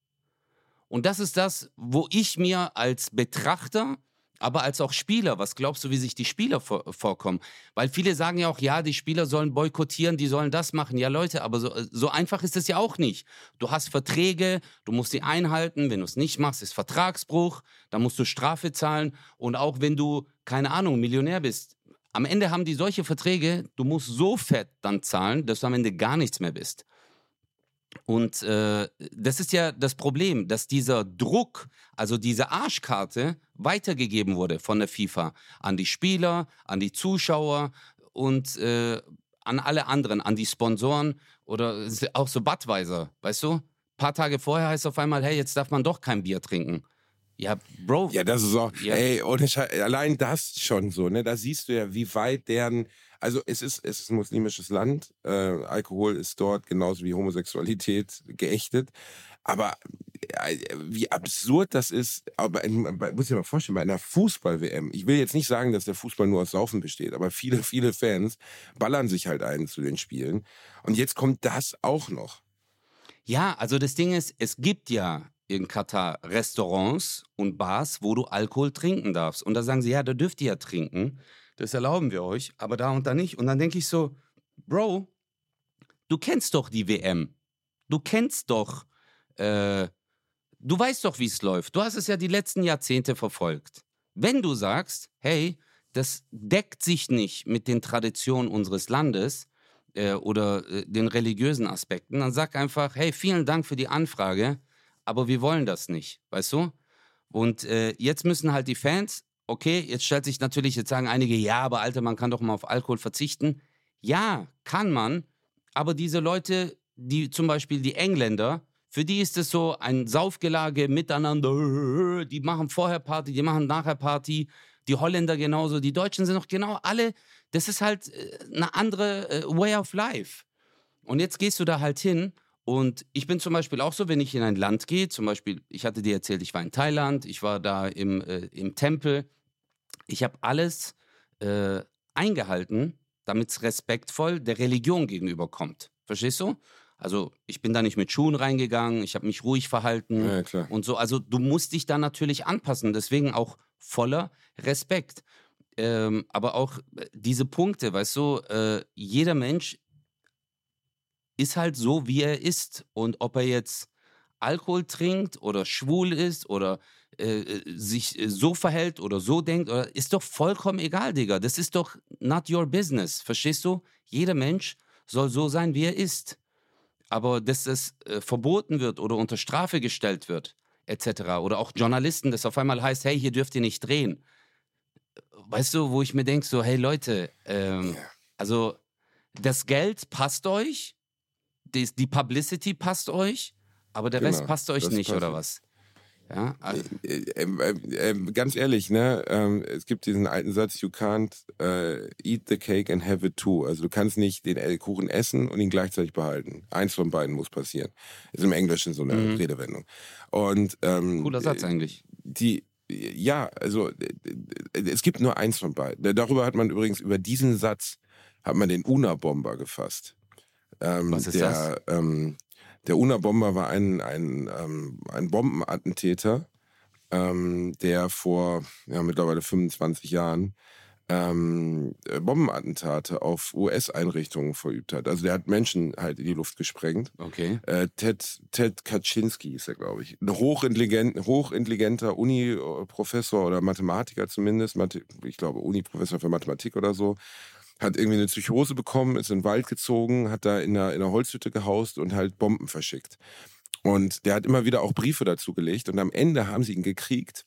Und das ist das, wo ich mir als Betrachter, aber als auch Spieler, was glaubst du, wie sich die Spieler vor, vorkommen? Weil viele sagen ja auch, ja, die Spieler sollen boykottieren, die sollen das machen. Ja, Leute, aber so, so einfach ist es ja auch nicht. Du hast Verträge, du musst sie einhalten. Wenn du es nicht machst, ist Vertragsbruch. Dann musst du Strafe zahlen. Und auch wenn du, keine Ahnung, Millionär bist, am Ende haben die solche Verträge, du musst so fett dann zahlen, dass du am Ende gar nichts mehr bist. Und äh, das ist ja das Problem, dass dieser Druck, also diese Arschkarte, weitergegeben wurde von der FIFA an die Spieler, an die Zuschauer und äh, an alle anderen, an die Sponsoren oder auch so Budweiser, weißt du? Ein paar Tage vorher heißt es auf einmal, hey, jetzt darf man doch kein Bier trinken. Ja, Bro. Ja, das ist auch, Ja. ey, ohne Schei- allein das schon so, ne? Da siehst du ja, wie weit deren, also es ist, es ist ein muslimisches Land, äh, Alkohol ist dort genauso wie Homosexualität geächtet, aber äh, wie absurd das ist, aber in, bei- muss ich mir mal vorstellen, bei einer Fußball-W M, ich will jetzt nicht sagen, dass der Fußball nur aus Saufen besteht, aber viele, viele Fans ballern sich halt ein zu den Spielen und jetzt kommt das auch noch. Ja, also das Ding ist, es gibt ja in Katar Restaurants und Bars, wo du Alkohol trinken darfst. Und da sagen sie, ja, da dürft ihr ja trinken. Das erlauben wir euch, aber da und da nicht. Und dann denke ich so, Bro, du kennst doch die W M. Du kennst doch, äh, du weißt doch, wie es läuft. Du hast es ja die letzten Jahrzehnte verfolgt. Wenn du sagst, hey, das deckt sich nicht mit den Traditionen unseres Landes äh, oder äh, den religiösen Aspekten, dann sag einfach, hey, vielen Dank für die Anfrage, aber wir wollen das nicht, weißt du? Und äh, jetzt müssen halt die Fans, okay, jetzt stellt sich natürlich, jetzt sagen einige, ja, aber Alter, man kann doch mal auf Alkohol verzichten. Ja, kann man, aber diese Leute, die zum Beispiel die Engländer, für die ist es so ein Saufgelage miteinander, die machen vorher Party, die machen nachher Party, die Holländer genauso, die Deutschen sind noch genau alle, das ist halt äh, eine andere äh, Way of Life. Und jetzt gehst du da halt hin und ich bin zum Beispiel auch so, wenn ich in ein Land gehe, zum Beispiel, ich hatte dir erzählt, ich war in Thailand, ich war da im, äh, im Tempel, ich habe alles äh, eingehalten, damit es respektvoll der Religion gegenüber kommt. Verstehst du? Also ich bin da nicht mit Schuhen reingegangen, ich habe mich ruhig verhalten Ja, klar. und so. Also du musst dich da natürlich anpassen, deswegen auch voller Respekt. Ähm, aber auch äh, diese Punkte, weißt du, äh, jeder Mensch ist halt so, wie er ist. Und ob er jetzt Alkohol trinkt oder schwul ist oder äh, sich äh, so verhält oder so denkt, oder, ist doch vollkommen egal, Digga. Das ist doch not your business, verstehst du? Jeder Mensch soll so sein, wie er ist. Aber dass es äh, verboten wird oder unter Strafe gestellt wird, et cetera. Oder auch Journalisten, das auf einmal heißt, hey, hier dürft ihr nicht drehen. Weißt du, wo ich mir denke, so, hey Leute, ähm, Ja. also das Geld passt euch, die, die Publicity passt euch, aber der Rest Genau, passt euch das nicht, passt oder nicht. was? Ja, also, Äh, ähm, ähm, ähm, ganz ehrlich, ne, ähm, es gibt diesen alten Satz, you can't äh, eat the cake and have it too. Also du kannst nicht den äh, Kuchen essen und ihn gleichzeitig behalten. Eins von beiden muss passieren. Ist im Englischen so eine mhm. Redewendung. Und ähm, Cooler Satz eigentlich. die, ja, also äh, äh, es gibt nur eins von beiden. Darüber hat man übrigens, über diesen Satz, hat man den Una-Bomber gefasst. Ähm, Was ist das? der, ähm, der Una-Bomber war ein, ein, ähm, ein Bombenattentäter, ähm, der vor ja, mittlerweile fünfundzwanzig Jahren ähm, äh, Bombenattentate auf U S-Einrichtungen verübt hat. Also der hat Menschen halt in die Luft gesprengt. Okay. Äh, Ted, Ted Kaczynski ist er, glaube ich. Ein hochintelligent, hochintelligenter Uni-Professor oder Mathematiker zumindest. Mathe, ich glaube, Uni-Professor für Mathematik oder so. Hat irgendwie eine Psychose bekommen, ist in den Wald gezogen, hat da in einer, in einer Holzhütte gehaust und halt Bomben verschickt. Und der hat immer wieder auch Briefe dazu gelegt und am Ende haben sie ihn gekriegt,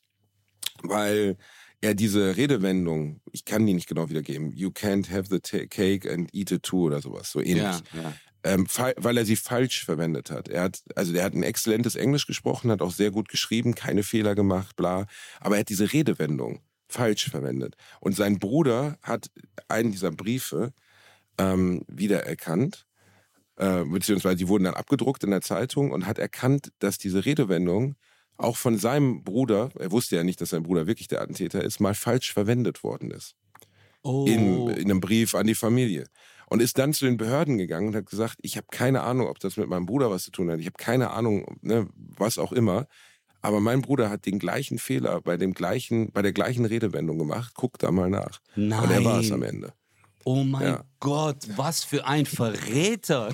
weil er diese Redewendung, ich kann die nicht genau wiedergeben, you can't have the ta- cake and eat it too oder sowas, so ähnlich. Ja, ja. Ähm, fa- weil er sie falsch verwendet hat. Er hat, also der hat ein exzellentes Englisch gesprochen, hat auch sehr gut geschrieben, keine Fehler gemacht, bla. Aber er hat diese Redewendung falsch verwendet. Und sein Bruder hat einen dieser Briefe ähm, wiedererkannt, äh, beziehungsweise die wurden dann abgedruckt in der Zeitung und hat erkannt, dass diese Redewendung auch von seinem Bruder, er wusste ja nicht, dass sein Bruder wirklich der Attentäter ist, mal falsch verwendet worden ist. Oh. In, in einem Brief an die Familie. Und ist dann zu den Behörden gegangen und hat gesagt, ich habe keine Ahnung, ob das mit meinem Bruder was zu tun hat. Ich habe keine Ahnung, ne, was auch immer. Aber mein Bruder hat den gleichen Fehler bei dem gleichen, bei der gleichen Redewendung gemacht. Guck da mal nach. Nein. Und er war es am Ende. Oh mein Ja. Gott, was für ein Verräter.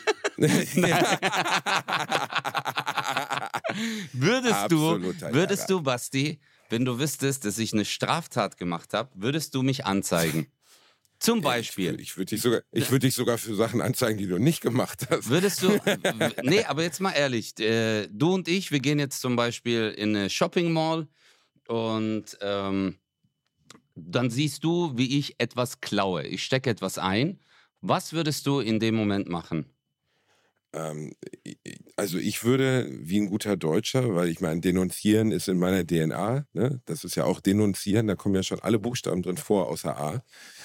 Würdest du, Absoluter würdest Ärger. du, Basti, wenn du wüsstest, dass ich eine Straftat gemacht habe, würdest du mich anzeigen? Zum Beispiel. Ich würde dich, sogar- ich würd dich sogar für Sachen anzeigen, die du nicht gemacht hast. Würdest du, w- nee, aber jetzt mal ehrlich, äh, du und ich, wir gehen jetzt zum Beispiel in eine Shopping Mall und ähm, dann siehst du, wie ich etwas klaue. Ich stecke etwas ein. Was würdest du in dem Moment machen? Ähm, also ich würde, wie ein guter Deutscher, weil ich meine, denunzieren ist in meiner D N A, ne? Das ist ja auch denunzieren, da kommen ja schon alle Buchstaben drin vor, außer A.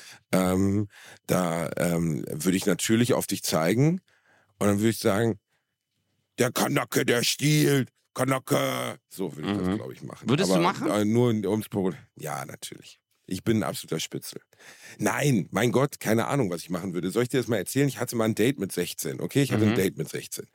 Ähm, da ähm, würde ich natürlich auf dich zeigen und dann würde ich sagen, der Kanake, der stiehlt, Kanake. So würde ich Mhm. das, glaube ich, machen. Würdest du Aber, machen? Äh, nur ums Problem. Ja, natürlich. Ich bin ein absoluter Spitzel. Nein, mein Gott, keine Ahnung, was ich machen würde. Soll ich dir das mal erzählen? Ich hatte mal ein Date mit sechzehn, okay? Ich hatte Mhm. ein Date mit sechzehn.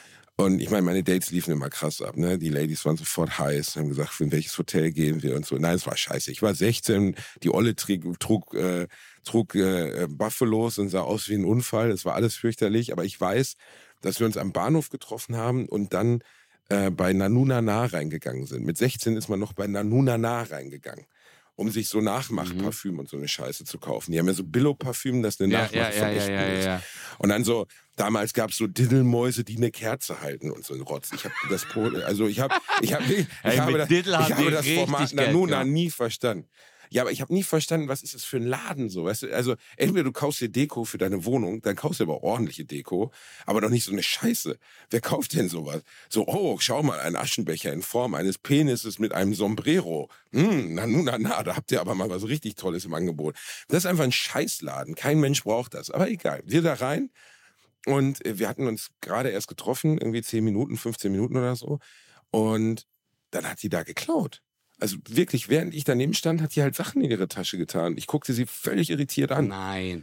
Und ich meine, meine Dates liefen immer krass ab, ne? Die Ladies waren sofort heiß, haben gesagt, in welches Hotel gehen wir und so. Nein, es war scheiße. Ich war sechzehn, die Olle trug, trug, äh, trug äh, Buffalos und sah aus wie ein Unfall. Es war alles fürchterlich. Aber ich weiß, dass wir uns am Bahnhof getroffen haben und dann äh, bei Nanunana reingegangen sind. Mit sechzehn ist man noch bei Nanunana reingegangen, um sich so Nachmachparfüm Mhm. und so eine Scheiße zu kaufen. Die haben ja so Billo-Parfüm, das eine Ja, Nachmache ja, von ja, ja, echt ja, gut ist. ja. Und dann so, damals gab es so Diddelmäuse, die eine Kerze halten und so ein Rotz. Ich habe das, Po- also ich habe, ich habe, ich, Hey, habe, mit das, Diddle ich haben habe die das Format richtig Geld Nanuna gemacht. nie verstanden. Ja, aber ich habe nie verstanden, was ist das für ein Laden so, weißt du? Also entweder du kaufst dir Deko für deine Wohnung, dann kaufst du aber ordentliche Deko, aber doch nicht so eine Scheiße. Wer kauft denn sowas? So, oh, schau mal, ein Aschenbecher in Form eines Penises mit einem Sombrero. Hm, na, nu, na, na, da habt ihr aber mal was richtig Tolles im Angebot. Das ist einfach ein Scheißladen. Kein Mensch braucht das. Aber egal. Wir da rein und äh, wir hatten uns gerade erst getroffen, irgendwie zehn Minuten, fünfzehn Minuten oder so. Und dann hat die da geklaut. Also wirklich, während ich daneben stand, hat die halt Sachen in ihre Tasche getan. Ich guckte sie völlig irritiert an. Nein.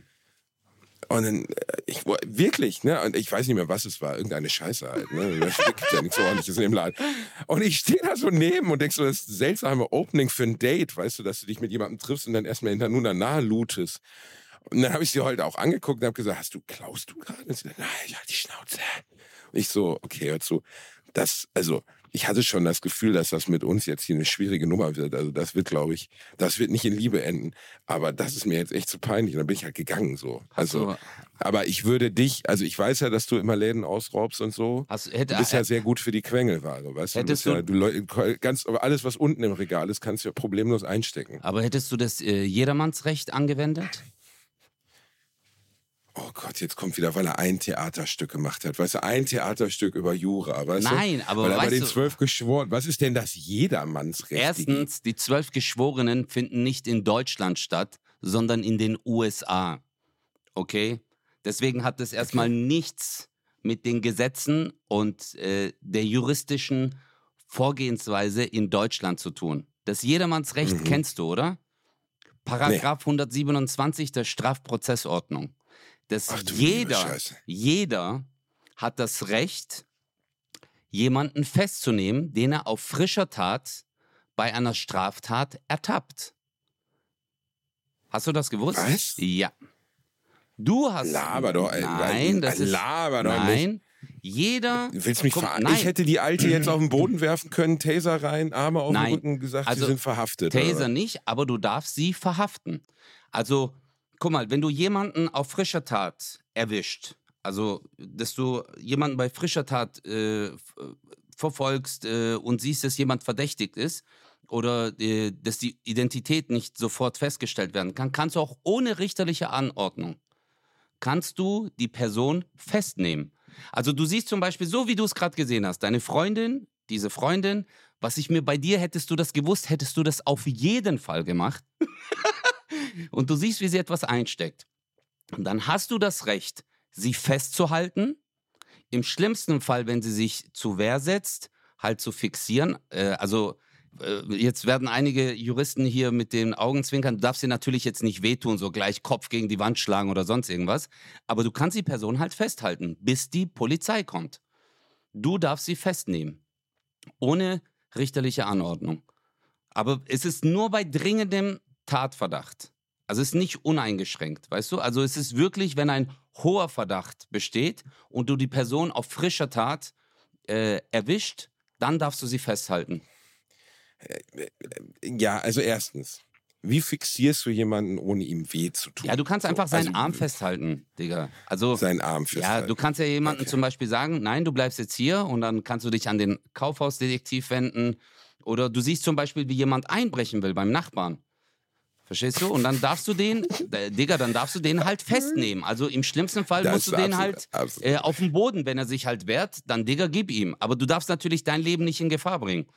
Und dann, äh, ich, wo- wirklich, ne? Und ich weiß nicht mehr, was es war. Irgendeine Scheiße halt, ne? Da gibt ja nichts Ordentliches in dem Laden. Und ich stehe da so neben und denk so, das seltsame Opening für ein Date, weißt du, dass du dich mit jemandem triffst und dann erstmal hinter nur nahe lootest. Und dann habe ich sie heute auch angeguckt und habe gesagt, hast du, klaust du gerade? Und sie sagt, nein, ich halt die Schnauze. Und ich so, okay, hör zu. das, also ich hatte schon das Gefühl, dass das mit uns jetzt hier eine schwierige Nummer wird. Also das wird, glaube ich, das wird nicht in Liebe enden. Aber das ist mir jetzt echt zu peinlich. Und dann bin ich halt gegangen so. Also, Hast aber ich würde dich, also ich weiß ja, dass du immer Läden ausraubst und so. Hast, hätte, Du bist ja äh, sehr gut für die Quengelware, weißt du? Du bist hättest du- ja, du Leu- ganz, aber alles, was unten im Regal ist, kannst du ja problemlos einstecken. aber hättest du das äh, Jedermannsrecht angewendet? Oh Gott, jetzt kommt wieder, weil er ein Theaterstück gemacht hat. Weißt du, ein Theaterstück über Jura, weißt du? Nein, aber Weil er bei weißt den du- zwölf geschworen. Was ist denn das Jedermannsrecht? Digi? Erstens, die zwölf Geschworenen finden nicht in Deutschland statt, sondern in den U S A. Okay? Deswegen hat es erstmal nichts mit den Gesetzen und äh, der juristischen Vorgehensweise in Deutschland zu tun. Das Jedermannsrecht Mhm. kennst du, oder? Paragraph hundertsiebenundzwanzig der Strafprozessordnung. Dass Ach du liebe jeder, Scheiße. jeder hat das Recht, jemanden festzunehmen, den er auf frischer Tat bei einer Straftat ertappt. Hast du das gewusst? Was? Ja. Du hast. Laber doch, ey. Nein, das ist. Laber doch nicht. Nein. Jeder. Du willst mich Guck, verarschen? nein. Ich hätte die Alte jetzt auf den Boden werfen können, Taser rein, Arme auf Nein. den Rücken, gesagt, Also, sie sind verhaftet. oder Taser was? nicht, aber du darfst sie verhaften. Also, guck mal, wenn du jemanden auf frischer Tat erwischt, also, dass du jemanden bei frischer Tat äh, f- verfolgst äh, und siehst, dass jemand verdächtigt ist oder äh, dass die Identität nicht sofort festgestellt werden kann, kannst du auch ohne richterliche Anordnung, kannst du die Person festnehmen. Also du siehst zum Beispiel, so wie du es gerade gesehen hast, deine Freundin, diese Freundin, was ich mir bei dir, hättest du das gewusst, hättest du das auf jeden Fall gemacht. Und du siehst, wie sie etwas einsteckt. Und dann hast du das Recht, sie festzuhalten. Im schlimmsten Fall, wenn sie sich zur Wehr setzt, halt zu fixieren. Äh, also äh, jetzt werden einige Juristen hier mit den Augen zwinkern. Du darfst dir natürlich jetzt nicht wehtun, so gleich Kopf gegen die Wand schlagen oder sonst irgendwas. Aber du kannst die Person halt festhalten, bis die Polizei kommt. Du darfst sie festnehmen. Ohne richterliche Anordnung. Aber es ist nur bei dringendem Tatverdacht. Also es ist nicht uneingeschränkt, weißt du? Also es ist wirklich, wenn ein hoher Verdacht besteht und du die Person auf frischer Tat äh, erwischt, dann darfst du sie festhalten. Ja, also erstens, wie fixierst du jemanden, ohne ihm weh zu tun? Ja, du kannst So, einfach seinen also, Arm festhalten, Digga. Also Seinen Arm festhalten. ja, du kannst ja jemandem Okay. zum Beispiel sagen, nein, du bleibst jetzt hier und dann kannst du dich an den Kaufhausdetektiv wenden. Oder du siehst zum Beispiel, wie jemand einbrechen will beim Nachbarn. Verstehst du? Und dann darfst du den, äh, Digga, dann darfst du den halt festnehmen. Also im schlimmsten Fall Das musst du ist den absolut- halt absolut. äh, auf dem Boden, wenn er sich halt wehrt, dann Digga, gib ihm. Aber du darfst natürlich dein Leben nicht in Gefahr bringen.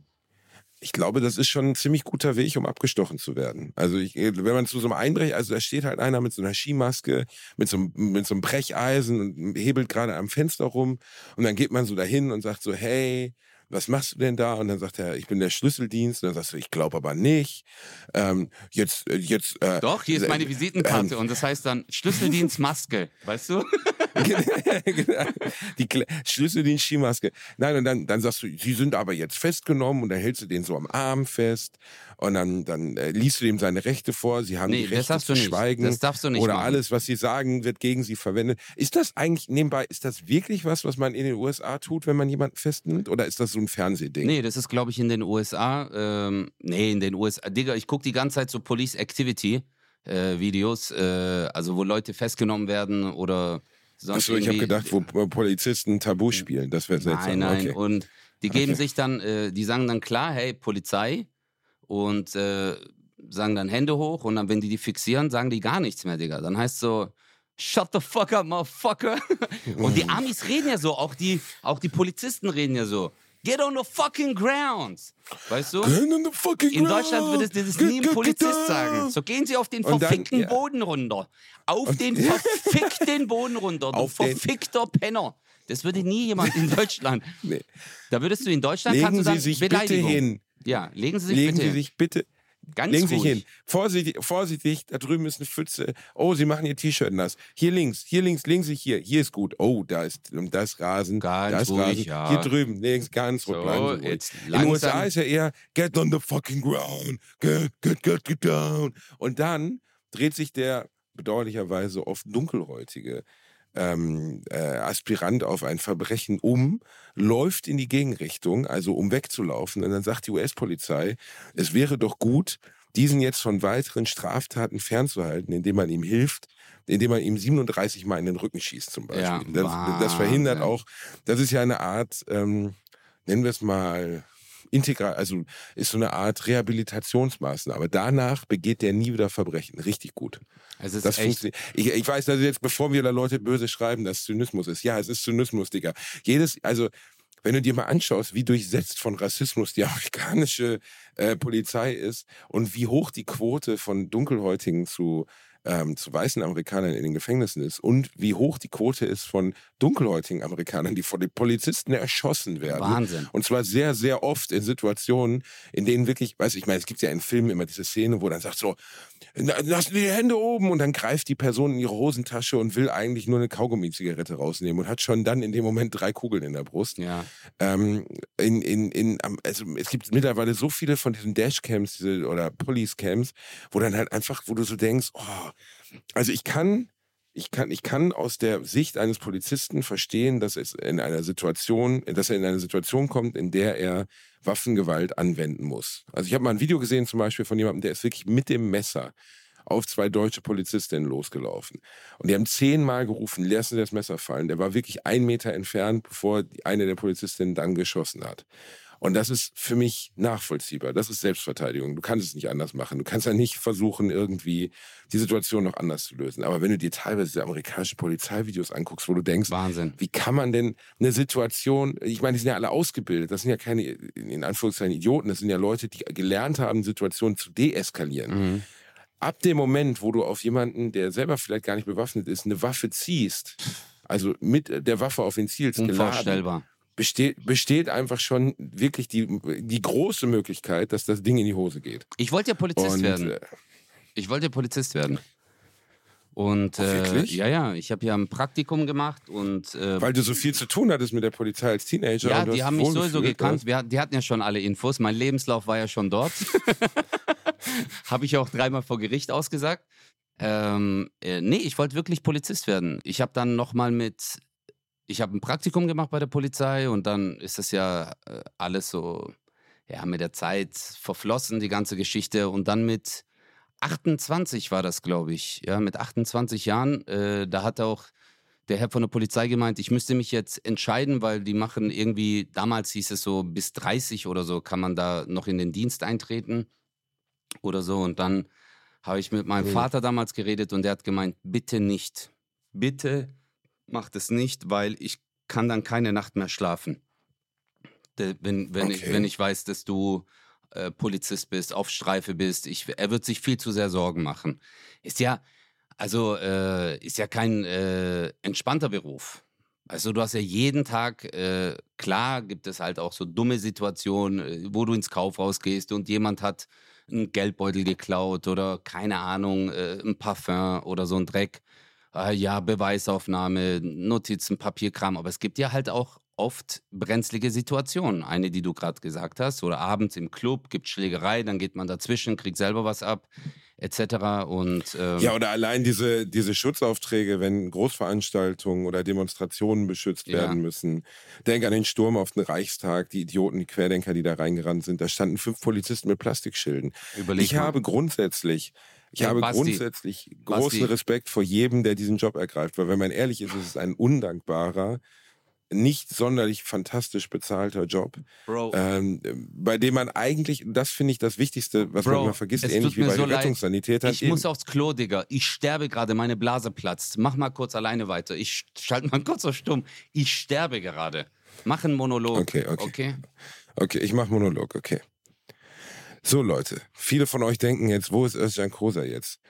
Ich glaube, das ist schon ein ziemlich guter Weg, um abgestochen zu werden. Also ich, wenn man zu so einem Einbrecher, also da steht halt einer mit so einer Skimaske, mit so einem, mit so einem Brecheisen und hebelt gerade am Fenster rum und dann geht man so dahin und sagt so, hey, was machst du denn da? Und dann sagt er, ich bin der Schlüsseldienst. Und dann sagst du, ich glaube aber nicht. Ähm, jetzt, äh, jetzt. Äh, Doch, hier ist meine äh, Visitenkarte ähm, und das heißt dann Schlüsseldienst Maske, weißt du? Genau. Die Kle- Schlüsseldienst Skimaske. Nein, und dann, dann sagst du, sie sind aber jetzt festgenommen und dann hältst du den so am Arm fest und dann, dann äh, liest du dem seine Rechte vor. Sie haben Nee, die das Rechte darfst du zu nicht. schweigen. Das darfst du nicht Oder machen. alles, was sie sagen, wird gegen sie verwendet. Ist das eigentlich, nebenbei, ist das wirklich was, was man in den U S A tut, wenn man jemanden festnimmt? Oder ist das so ein Fernsehding? Nee, das ist, glaube ich, in den U S A. Ähm, nee, in den U S A. Digga, ich gucke die ganze Zeit so Police Activity äh, Videos, äh, also wo Leute festgenommen werden oder sonst Achso, ich habe irgendwie- gedacht, wo Polizisten Tabu spielen. Das wäre seltsam. Nein, nein. Okay. Und die geben Okay. sich dann, äh, die sagen dann klar, hey, Polizei und äh, sagen dann Hände hoch und dann, wenn die die fixieren, sagen die gar nichts mehr, Digga. Dann heißt so, shut the fuck up, motherfucker. Und die Amis reden ja so, auch die, auch die Polizisten reden ja so. Get on the fucking ground. Weißt du? Get on the fucking In Deutschland ground. würde das Get- nie ein get- get Polizist down. sagen. So gehen Sie auf den Und dann, verfickten ja. Boden runter. Auf Und- den verfickten Boden runter, du Auf den- verfickter Penner. Das würde nie jemand in Deutschland. Nee. Da würdest du in Deutschland kannst Legen du dann Sie sich bitte Beleidigung. hin. Ja, legen Sie sich Legen bitte Sie hin. sich bitte. Ganz Legen Sie sich ruhig. hin. Vorsichtig, vorsichtig, da drüben ist eine Pfütze. Oh, Sie machen Ihr T-Shirt nass. Hier links, hier links, legen Sie sich hier. Hier ist gut. Oh, da ist, da ist Rasen. Ganz da ist ruhig, Rasen. ja. Hier drüben, links, ganz So, ruhig. Bleiben Sie ruhig. jetzt In den U S A langsam. ist ja eher get on the fucking ground. Get, get, get, get down. Und dann dreht sich der bedauerlicherweise oft dunkelhäutige ähm, äh, Aspirant auf ein Verbrechen um, läuft in die Gegenrichtung, also um wegzulaufen. Und dann sagt die U S-Polizei, es wäre doch gut, diesen jetzt von weiteren Straftaten fernzuhalten, indem man ihm hilft, indem man ihm siebenunddreißig Mal in den Rücken schießt zum Beispiel. Ja, das, das verhindert Wahnsinn. auch, das ist ja eine Art, ähm, nennen wir es mal, integral, also ist so eine Art Rehabilitationsmaßnahme. Danach begeht der nie wieder Verbrechen. Richtig gut. Es ist Das echt. funktioniert. Ich, ich weiß, dass jetzt, bevor wir da Leute böse schreiben, dass Zynismus ist. Ja, es ist Zynismus, Digga. Jedes, also, wenn du dir mal anschaust, wie durchsetzt von Rassismus die amerikanische äh, Polizei ist und wie hoch die Quote von Dunkelhäutigen zu ähm, zu weißen Amerikanern in den Gefängnissen ist und wie hoch die Quote ist von dunkelhäutigen Amerikanern, die von den Polizisten erschossen werden. Wahnsinn. Und zwar sehr, sehr oft in Situationen, in denen wirklich, weiß ich, ich meine, es gibt ja in Filmen immer diese Szene, wo dann sagt so, lassen die Hände oben und dann greift die Person in ihre Hosentasche und will eigentlich nur eine Kaugummi-Zigarette rausnehmen und hat schon dann in dem Moment drei Kugeln in der Brust. Ja. Ähm, in, in, in, also es gibt mittlerweile so viele von diesen Dashcams diese, oder Police-Cams, wo dann halt einfach, wo du so denkst, oh, also ich kann, ich kann, ich kann aus der Sicht eines Polizisten verstehen, dass es in einer Situation, dass er in eine Situation kommt, in der er Waffengewalt anwenden muss. Also ich habe mal ein Video gesehen zum Beispiel von jemandem, der ist wirklich mit dem Messer auf zwei deutsche Polizistinnen losgelaufen. Und die haben zehnmal gerufen, lassen Sie das Messer fallen. Der war wirklich einen Meter entfernt, bevor eine der Polizistinnen dann geschossen hat. Und das ist für mich nachvollziehbar. Das ist Selbstverteidigung. Du kannst es nicht anders machen. Du kannst ja nicht versuchen, irgendwie die Situation noch anders zu lösen. Aber wenn du dir teilweise diese amerikanischen Polizeivideos anguckst, wo du denkst, Wahnsinn. wie kann man denn eine Situation, ich meine, die sind ja alle ausgebildet, das sind ja keine, in Anführungszeichen, Idioten, das sind ja Leute, die gelernt haben, Situationen zu deeskalieren. Mhm. Ab dem Moment, wo du auf jemanden, der selber vielleicht gar nicht bewaffnet ist, eine Waffe ziehst, also mit der Waffe auf ihn zielst, geladen, Unvorstellbar. Besteht, besteht einfach schon wirklich die, die große Möglichkeit, dass das Ding in die Hose geht. Ich wollte ja Polizist Und, werden. äh, Ich wollte ja Polizist werden. Und Oh, äh, wirklich? ja, ja, ich habe ja ein Praktikum gemacht und äh, Weil du so viel zu tun hattest mit der Polizei als Teenager. ja, und du die hast haben dich mich sowieso wohlgefühlt, gekannt. oder? Wir, die hatten ja schon alle Infos. Mein Lebenslauf war ja schon dort. Habe ich auch dreimal vor Gericht ausgesagt. Ähm, äh, nee, ich wollte wirklich Polizist werden. Ich habe dann nochmal mit, ich habe ein Praktikum gemacht bei der Polizei und dann ist das ja äh, alles so, ja, mit der Zeit verflossen, die ganze Geschichte. Und dann mit achtundzwanzig war das, glaube ich. Ja, mit achtundzwanzig Jahren, äh, da hat auch der Herr von der Polizei gemeint, ich müsste mich jetzt entscheiden, weil die machen irgendwie, damals hieß es so, bis dreißig oder so kann man da noch in den Dienst eintreten oder so. Und dann habe ich mit meinem Mhm. Vater damals geredet und der hat gemeint, bitte nicht. Bitte macht es nicht, weil ich kann dann keine Nacht mehr schlafen. De- Wenn, wenn, ich, Okay. wenn ich weiß, dass du äh, Polizist bist, auf Streife bist. Ich, er wird sich viel zu sehr Sorgen machen. Ist ja, also äh, ist ja kein äh, entspannter Beruf. Also du hast ja jeden Tag, äh, klar gibt es halt auch so dumme Situationen, äh, wo du ins Kaufhaus gehst und jemand hat einen Geldbeutel geklaut oder keine Ahnung, äh, ein Parfum oder so ein Dreck. Äh, ja, Beweisaufnahme, Notizen, Papierkram. Aber es gibt ja halt auch oft brenzlige Situationen. Eine, die du gerade gesagt hast, oder abends im Club gibt Schlägerei, dann geht man dazwischen, kriegt selber was ab, et cetera. Und ähm, Ja, oder allein diese, diese Schutzaufträge, wenn Großveranstaltungen oder Demonstrationen beschützt Ja. werden müssen. Denk an den Sturm auf den Reichstag, die Idioten, die Querdenker, die da reingerannt sind. Da standen fünf Polizisten mit Plastikschilden. überleg Ich mal. habe grundsätzlich, ich Hey, habe Basti, grundsätzlich großen Basti. Respekt vor jedem, der diesen Job ergreift. Weil wenn man ehrlich ist, ist es ein undankbarer, nicht sonderlich fantastisch bezahlter Job, Bro, ähm, bei dem man eigentlich, das finde ich das Wichtigste, was man Bro, immer vergisst, es ähnlich tut wie mir bei so den leid. Rettungssanitätern. ich muss aufs Klo, Digga. Ich sterbe gerade, meine Blase platzt. Mach mal kurz alleine weiter. Ich schalte mal kurz auf stumm. Ich sterbe gerade. Mach einen Monolog. Okay, okay. Okay? Okay, ich mache Monolog, okay. So Leute, viele von euch denken jetzt, wo ist Özcan Kosa jetzt?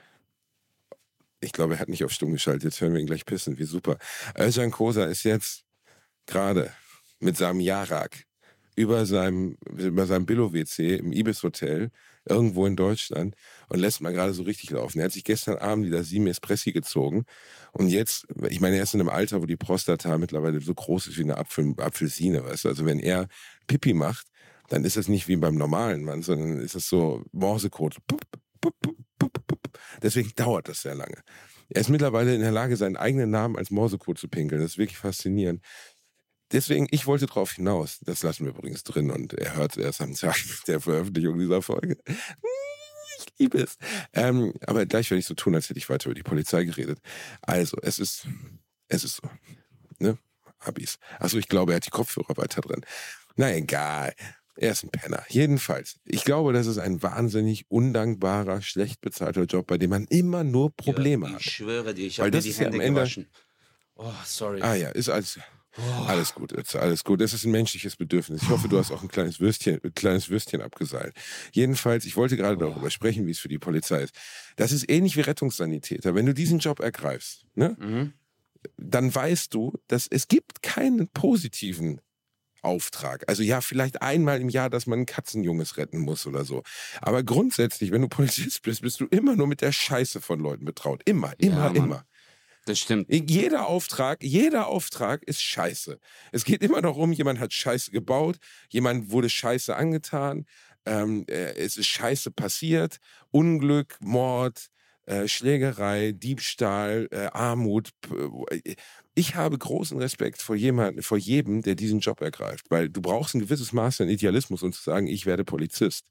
Ich glaube, er hat nicht auf stumm geschaltet, jetzt hören wir ihn gleich pissen, wie super. Özcan Kosa ist jetzt gerade mit seinem Jarak über seinem, über seinem Billo-W C im Ibis-Hotel irgendwo in Deutschland und lässt mal gerade so richtig laufen. Er hat sich gestern Abend wieder sieben Espressi gezogen und jetzt, ich meine, er ist in einem Alter, wo die Prostata mittlerweile so groß ist wie eine Apfel, Apfelsine, weißt du? Also wenn er Pipi macht, dann ist das nicht wie beim normalen Mann, sondern ist das so Morsecode. Pup, pup, pup, pup, pup. Deswegen dauert das sehr lange. Er ist mittlerweile in der Lage, seinen eigenen Namen als Morsecode zu pinkeln. Das ist wirklich faszinierend. Deswegen, ich wollte drauf hinaus, das lassen wir übrigens drin und er hört es erst am Tag der Veröffentlichung dieser Folge. Ich liebe es. Ähm, aber gleich werde ich so tun, als hätte ich weiter über die Polizei geredet. Also, es ist, es ist so, ne? Habis. Achso, ich glaube, er hat die Kopfhörer weiter drin. Na egal. Er ist ein Penner. Jedenfalls. Ich glaube, das ist ein wahnsinnig undankbarer, schlecht bezahlter Job, bei dem man immer nur Probleme ja, ich hat. Ich schwöre dir, ich Weil habe mir das die ist ja Hände am Ende- gewaschen. Oh, sorry. Ah ja, ist alles, alles gut, Ötze, alles gut. Es ist ein menschliches Bedürfnis. Ich hoffe, du hast auch ein kleines Würstchen, ein kleines Würstchen abgeseilt. Jedenfalls, ich wollte gerade darüber sprechen, wie es für die Polizei ist. Das ist ähnlich wie Rettungssanitäter. Wenn du diesen Job ergreifst, ne, Mhm. dann weißt du, dass es gibt keinen positiven Auftrag. Also ja, vielleicht einmal im Jahr, dass man ein Katzenjunges retten muss oder so. Aber grundsätzlich, wenn du Polizist bist, bist du immer nur mit der Scheiße von Leuten betraut. Immer, immer, Ja, Mann. immer. Das stimmt. Jeder Auftrag, jeder Auftrag ist Scheiße. Es geht immer darum, jemand hat Scheiße gebaut, jemand wurde Scheiße angetan, ähm, äh, es ist Scheiße passiert, Unglück, Mord, äh, Schlägerei, Diebstahl, äh, Armut. P- Ich habe großen Respekt vor jemandem, vor jedem, der diesen Job ergreift, weil du brauchst ein gewisses Maß an Idealismus, um zu sagen, ich werde Polizist.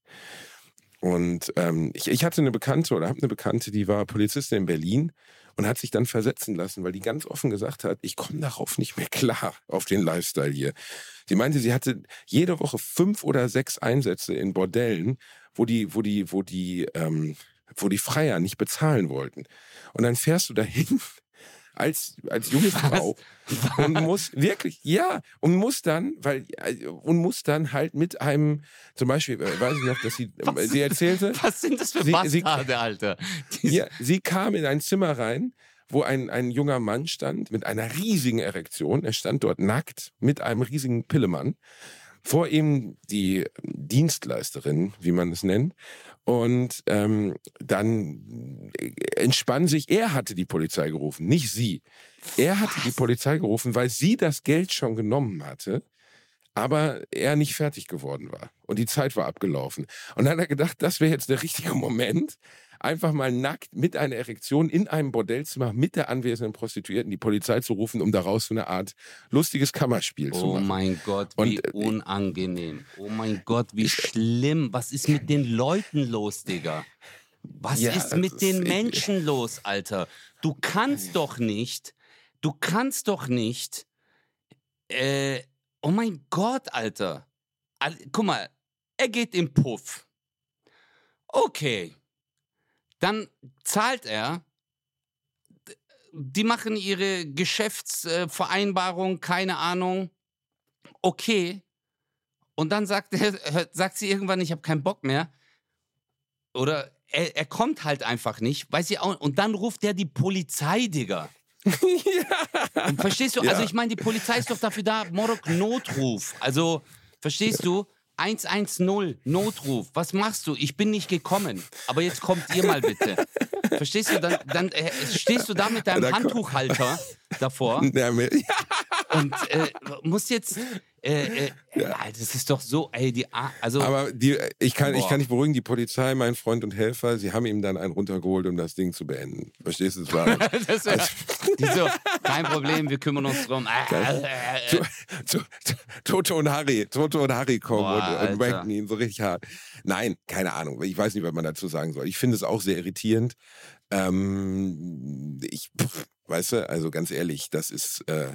Und ähm, ich, ich hatte eine Bekannte oder habe eine Bekannte, die war Polizistin in Berlin und hat sich dann versetzen lassen, weil die ganz offen gesagt hat, ich komme darauf nicht mehr klar, auf den Lifestyle hier. Sie meinte, sie hatte jede Woche fünf oder sechs Einsätze in Bordellen, wo die, wo die, wo die, ähm, wo die Freier nicht bezahlen wollten. Und dann fährst du dahin als, als junge Frau und muss wirklich, ja, und muss dann, weil, und muss dann halt mit einem, zum Beispiel, äh, weiß ich noch, dass sie, Was- sie erzählte, Was sind das für Sie- sie- Bastarde, Alter? Die- ja, sie kam in ein Zimmer rein, wo ein, ein junger Mann stand mit einer riesigen Erektion. Er stand dort nackt mit einem riesigen Pillemann. Vor ihm die Dienstleisterin, wie man es nennt. Und ähm, dann entspann sich, er hatte die Polizei gerufen, nicht sie. Er hatte die Polizei gerufen, weil sie das Geld schon genommen hatte, aber er nicht fertig geworden war. Und die Zeit war abgelaufen. Und dann hat er gedacht, das wäre jetzt der richtige Moment, einfach mal nackt mit einer Erektion in einem Bordellzimmer mit der anwesenden Prostituierten die Polizei zu rufen, um daraus so eine Art lustiges Kammerspiel zu Oh machen. mein Gott, Und, wie äh, unangenehm. Oh mein Gott, wie schlimm. Was ist mit den Leuten los, Digga? Was Ja, ist das mit ist den eklig. Menschen los, Alter? Du kannst doch nicht, du kannst doch nicht, äh, oh mein Gott, Alter. Al- Guck mal, er geht im Puff. Okay. Dann zahlt er. Die machen ihre Geschäftsvereinbarung, keine Ahnung. Okay. Und dann sagt, er, sagt sie irgendwann, ich habe keinen Bock mehr. Oder er, er kommt halt einfach nicht. Weiß ich auch. Und dann ruft er die Polizei, Digga. Ja. Und verstehst du? Ja. Also ich meine, die Polizei ist doch dafür da, Morok Notruf. Also, verstehst du? eins eins null, Notruf. Was machst du? Ich bin nicht gekommen. Aber jetzt kommt ihr mal bitte. Verstehst du? Dann, dann äh, stehst du da mit deinem Da ko- Handtuchhalter davor Ja, mir- und äh, musst jetzt. Äh, äh, Ja. nein, das ist doch so, ey, die. A- Also, Aber die, ich, kann, ich Boah. kann dich beruhigen, die Polizei, mein Freund und Helfer, sie haben ihm dann einen runtergeholt, um das Ding zu beenden. Verstehst du? Es war das ist, also- die so, kein Problem, wir kümmern uns drum. Äh, äh, äh, to, to, to, Toto und Harry, Toto und Harry kommen Boah, und, Alter. und ranken ihn so richtig hart. Nein, keine Ahnung. Ich weiß nicht, was man dazu sagen soll. Ich finde es auch sehr irritierend. Ähm, ich, pff, weißt du, also ganz ehrlich, das ist, äh,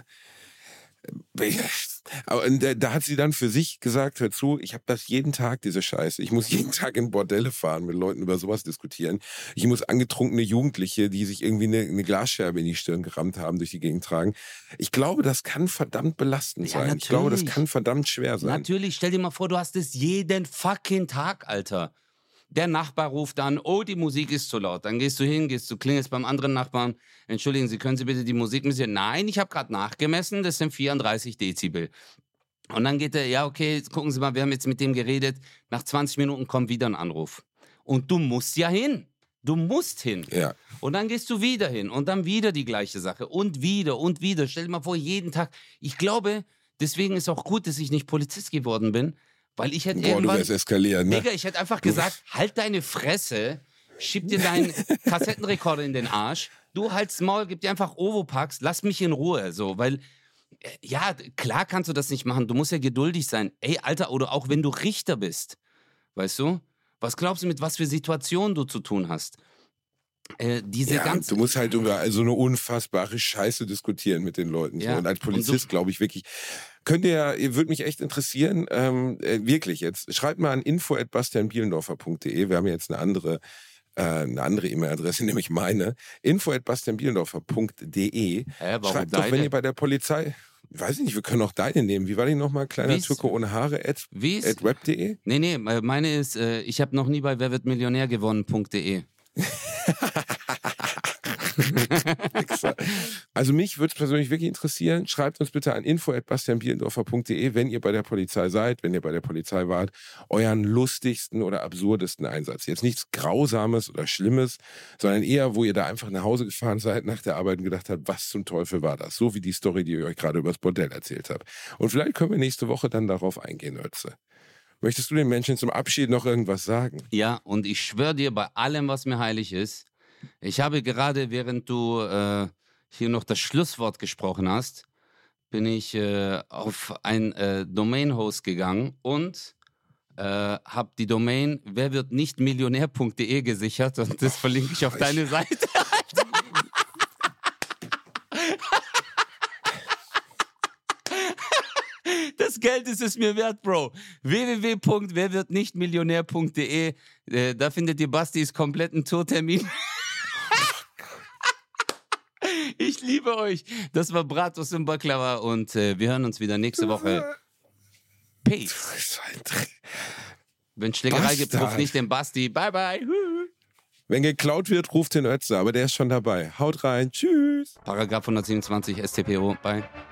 aber da, da hat sie dann für sich gesagt, hör zu, ich habe das jeden Tag, diese Scheiße. Ich muss jeden Tag in Bordelle fahren, mit Leuten über sowas diskutieren. Ich muss angetrunkene Jugendliche, die sich irgendwie eine, eine Glasscherbe in die Stirn gerammt haben, durch die Gegend tragen. Ich glaube, das kann verdammt belastend Ja, sein. Ich glaube, das natürlich. kann verdammt schwer sein. Natürlich, stell dir mal vor, du hast es jeden fucking Tag, Alter. Der Nachbar ruft an, oh, die Musik ist zu laut. Dann gehst du hin, gehst du, klingelst beim anderen Nachbarn. Entschuldigen Sie, können Sie bitte die Musik ein bisschen... Nein, ich habe gerade nachgemessen, das sind vierunddreißig Dezibel. Und dann geht er, ja, okay, jetzt gucken Sie mal, wir haben jetzt mit dem geredet. Nach zwanzig Minuten kommt wieder ein Anruf. Und du musst ja hin. Du musst hin. Ja. Und dann gehst du wieder hin und dann wieder die gleiche Sache und wieder und wieder. Stell dir mal vor, jeden Tag. Ich glaube, deswegen ist auch gut, dass ich nicht Polizist geworden bin, weil ich hätte Boah, du irgendwann... wirst eskalieren, ne? Digga, ich hätte einfach gesagt, halt deine Fresse, schieb dir deinen Kassettenrekorder in den Arsch du halt's Maul, gib dir einfach Ovopax, lass mich in Ruhe, so, weil, äh, ja, klar kannst du das nicht machen, du musst ja geduldig sein. Ey, Alter, oder auch wenn du Richter bist, weißt du, was glaubst du, mit was für Situationen du zu tun hast? Äh, diese Ja, ganze, du musst halt über so eine unfassbare Scheiße diskutieren mit den Leuten. So. Ja, Und als und Polizist so- glaube ich wirklich, könnt ihr, ihr würde mich echt interessieren, ähm, äh, wirklich jetzt, schreibt mal an info at bastianbielendorfer punkt de. Wir haben jetzt eine andere äh, eine andere E-Mail-Adresse, nämlich meine, info at bastianbielendorfer punkt de. Hä, warum Schreibt doch, wenn deine? ihr bei der Polizei, weiß ich nicht, wir können auch deine nehmen. Wie war die nochmal? Kleiner Wie's- Türke ohne Haare at, Wie ist? at web punkt de. Nee, nee, meine ist, äh, ich habe noch nie bei wer wird Millionär gewonnen.de. Also mich würde es persönlich wirklich interessieren. Schreibt uns bitte an info at bastianbielendorfer punkt de, wenn ihr bei der Polizei seid, wenn ihr bei der Polizei wart, euren lustigsten oder absurdesten Einsatz. Jetzt nichts Grausames oder Schlimmes, sondern eher, wo ihr da einfach nach Hause gefahren seid nach der Arbeit und gedacht habt, was zum Teufel war das? So wie die Story, die ich euch gerade über das Bordell erzählt habe. Und vielleicht können wir nächste Woche dann darauf eingehen, Ötze. Möchtest du den Menschen zum Abschied noch irgendwas sagen? Ja, und ich schwöre dir, bei allem, was mir heilig ist, ich habe gerade, während du äh, hier noch das Schlusswort gesprochen hast, bin ich äh, auf ein äh, Domain-Host gegangen und äh, habe die Domain wer wird nicht millionär punkt de gesichert und das verlinke ich auf ich- deine Seite. Das Geld ist es mir wert, Bro. w w w punkt wer wird nicht millionär punkt de. Äh, da findet ihr Bastis kompletten Tourtermin. Ich liebe euch. Das war Bratos und Baklava und äh, wir hören uns wieder nächste Woche. Peace. Wenn Schlägerei gibt, Bastard. ruft nicht den Basti. Bye, bye. Wenn geklaut wird, ruft den Ötze, aber der ist schon dabei. Haut rein. Tschüss. Paragraph hundertsiebenundzwanzig S t p o. Bye.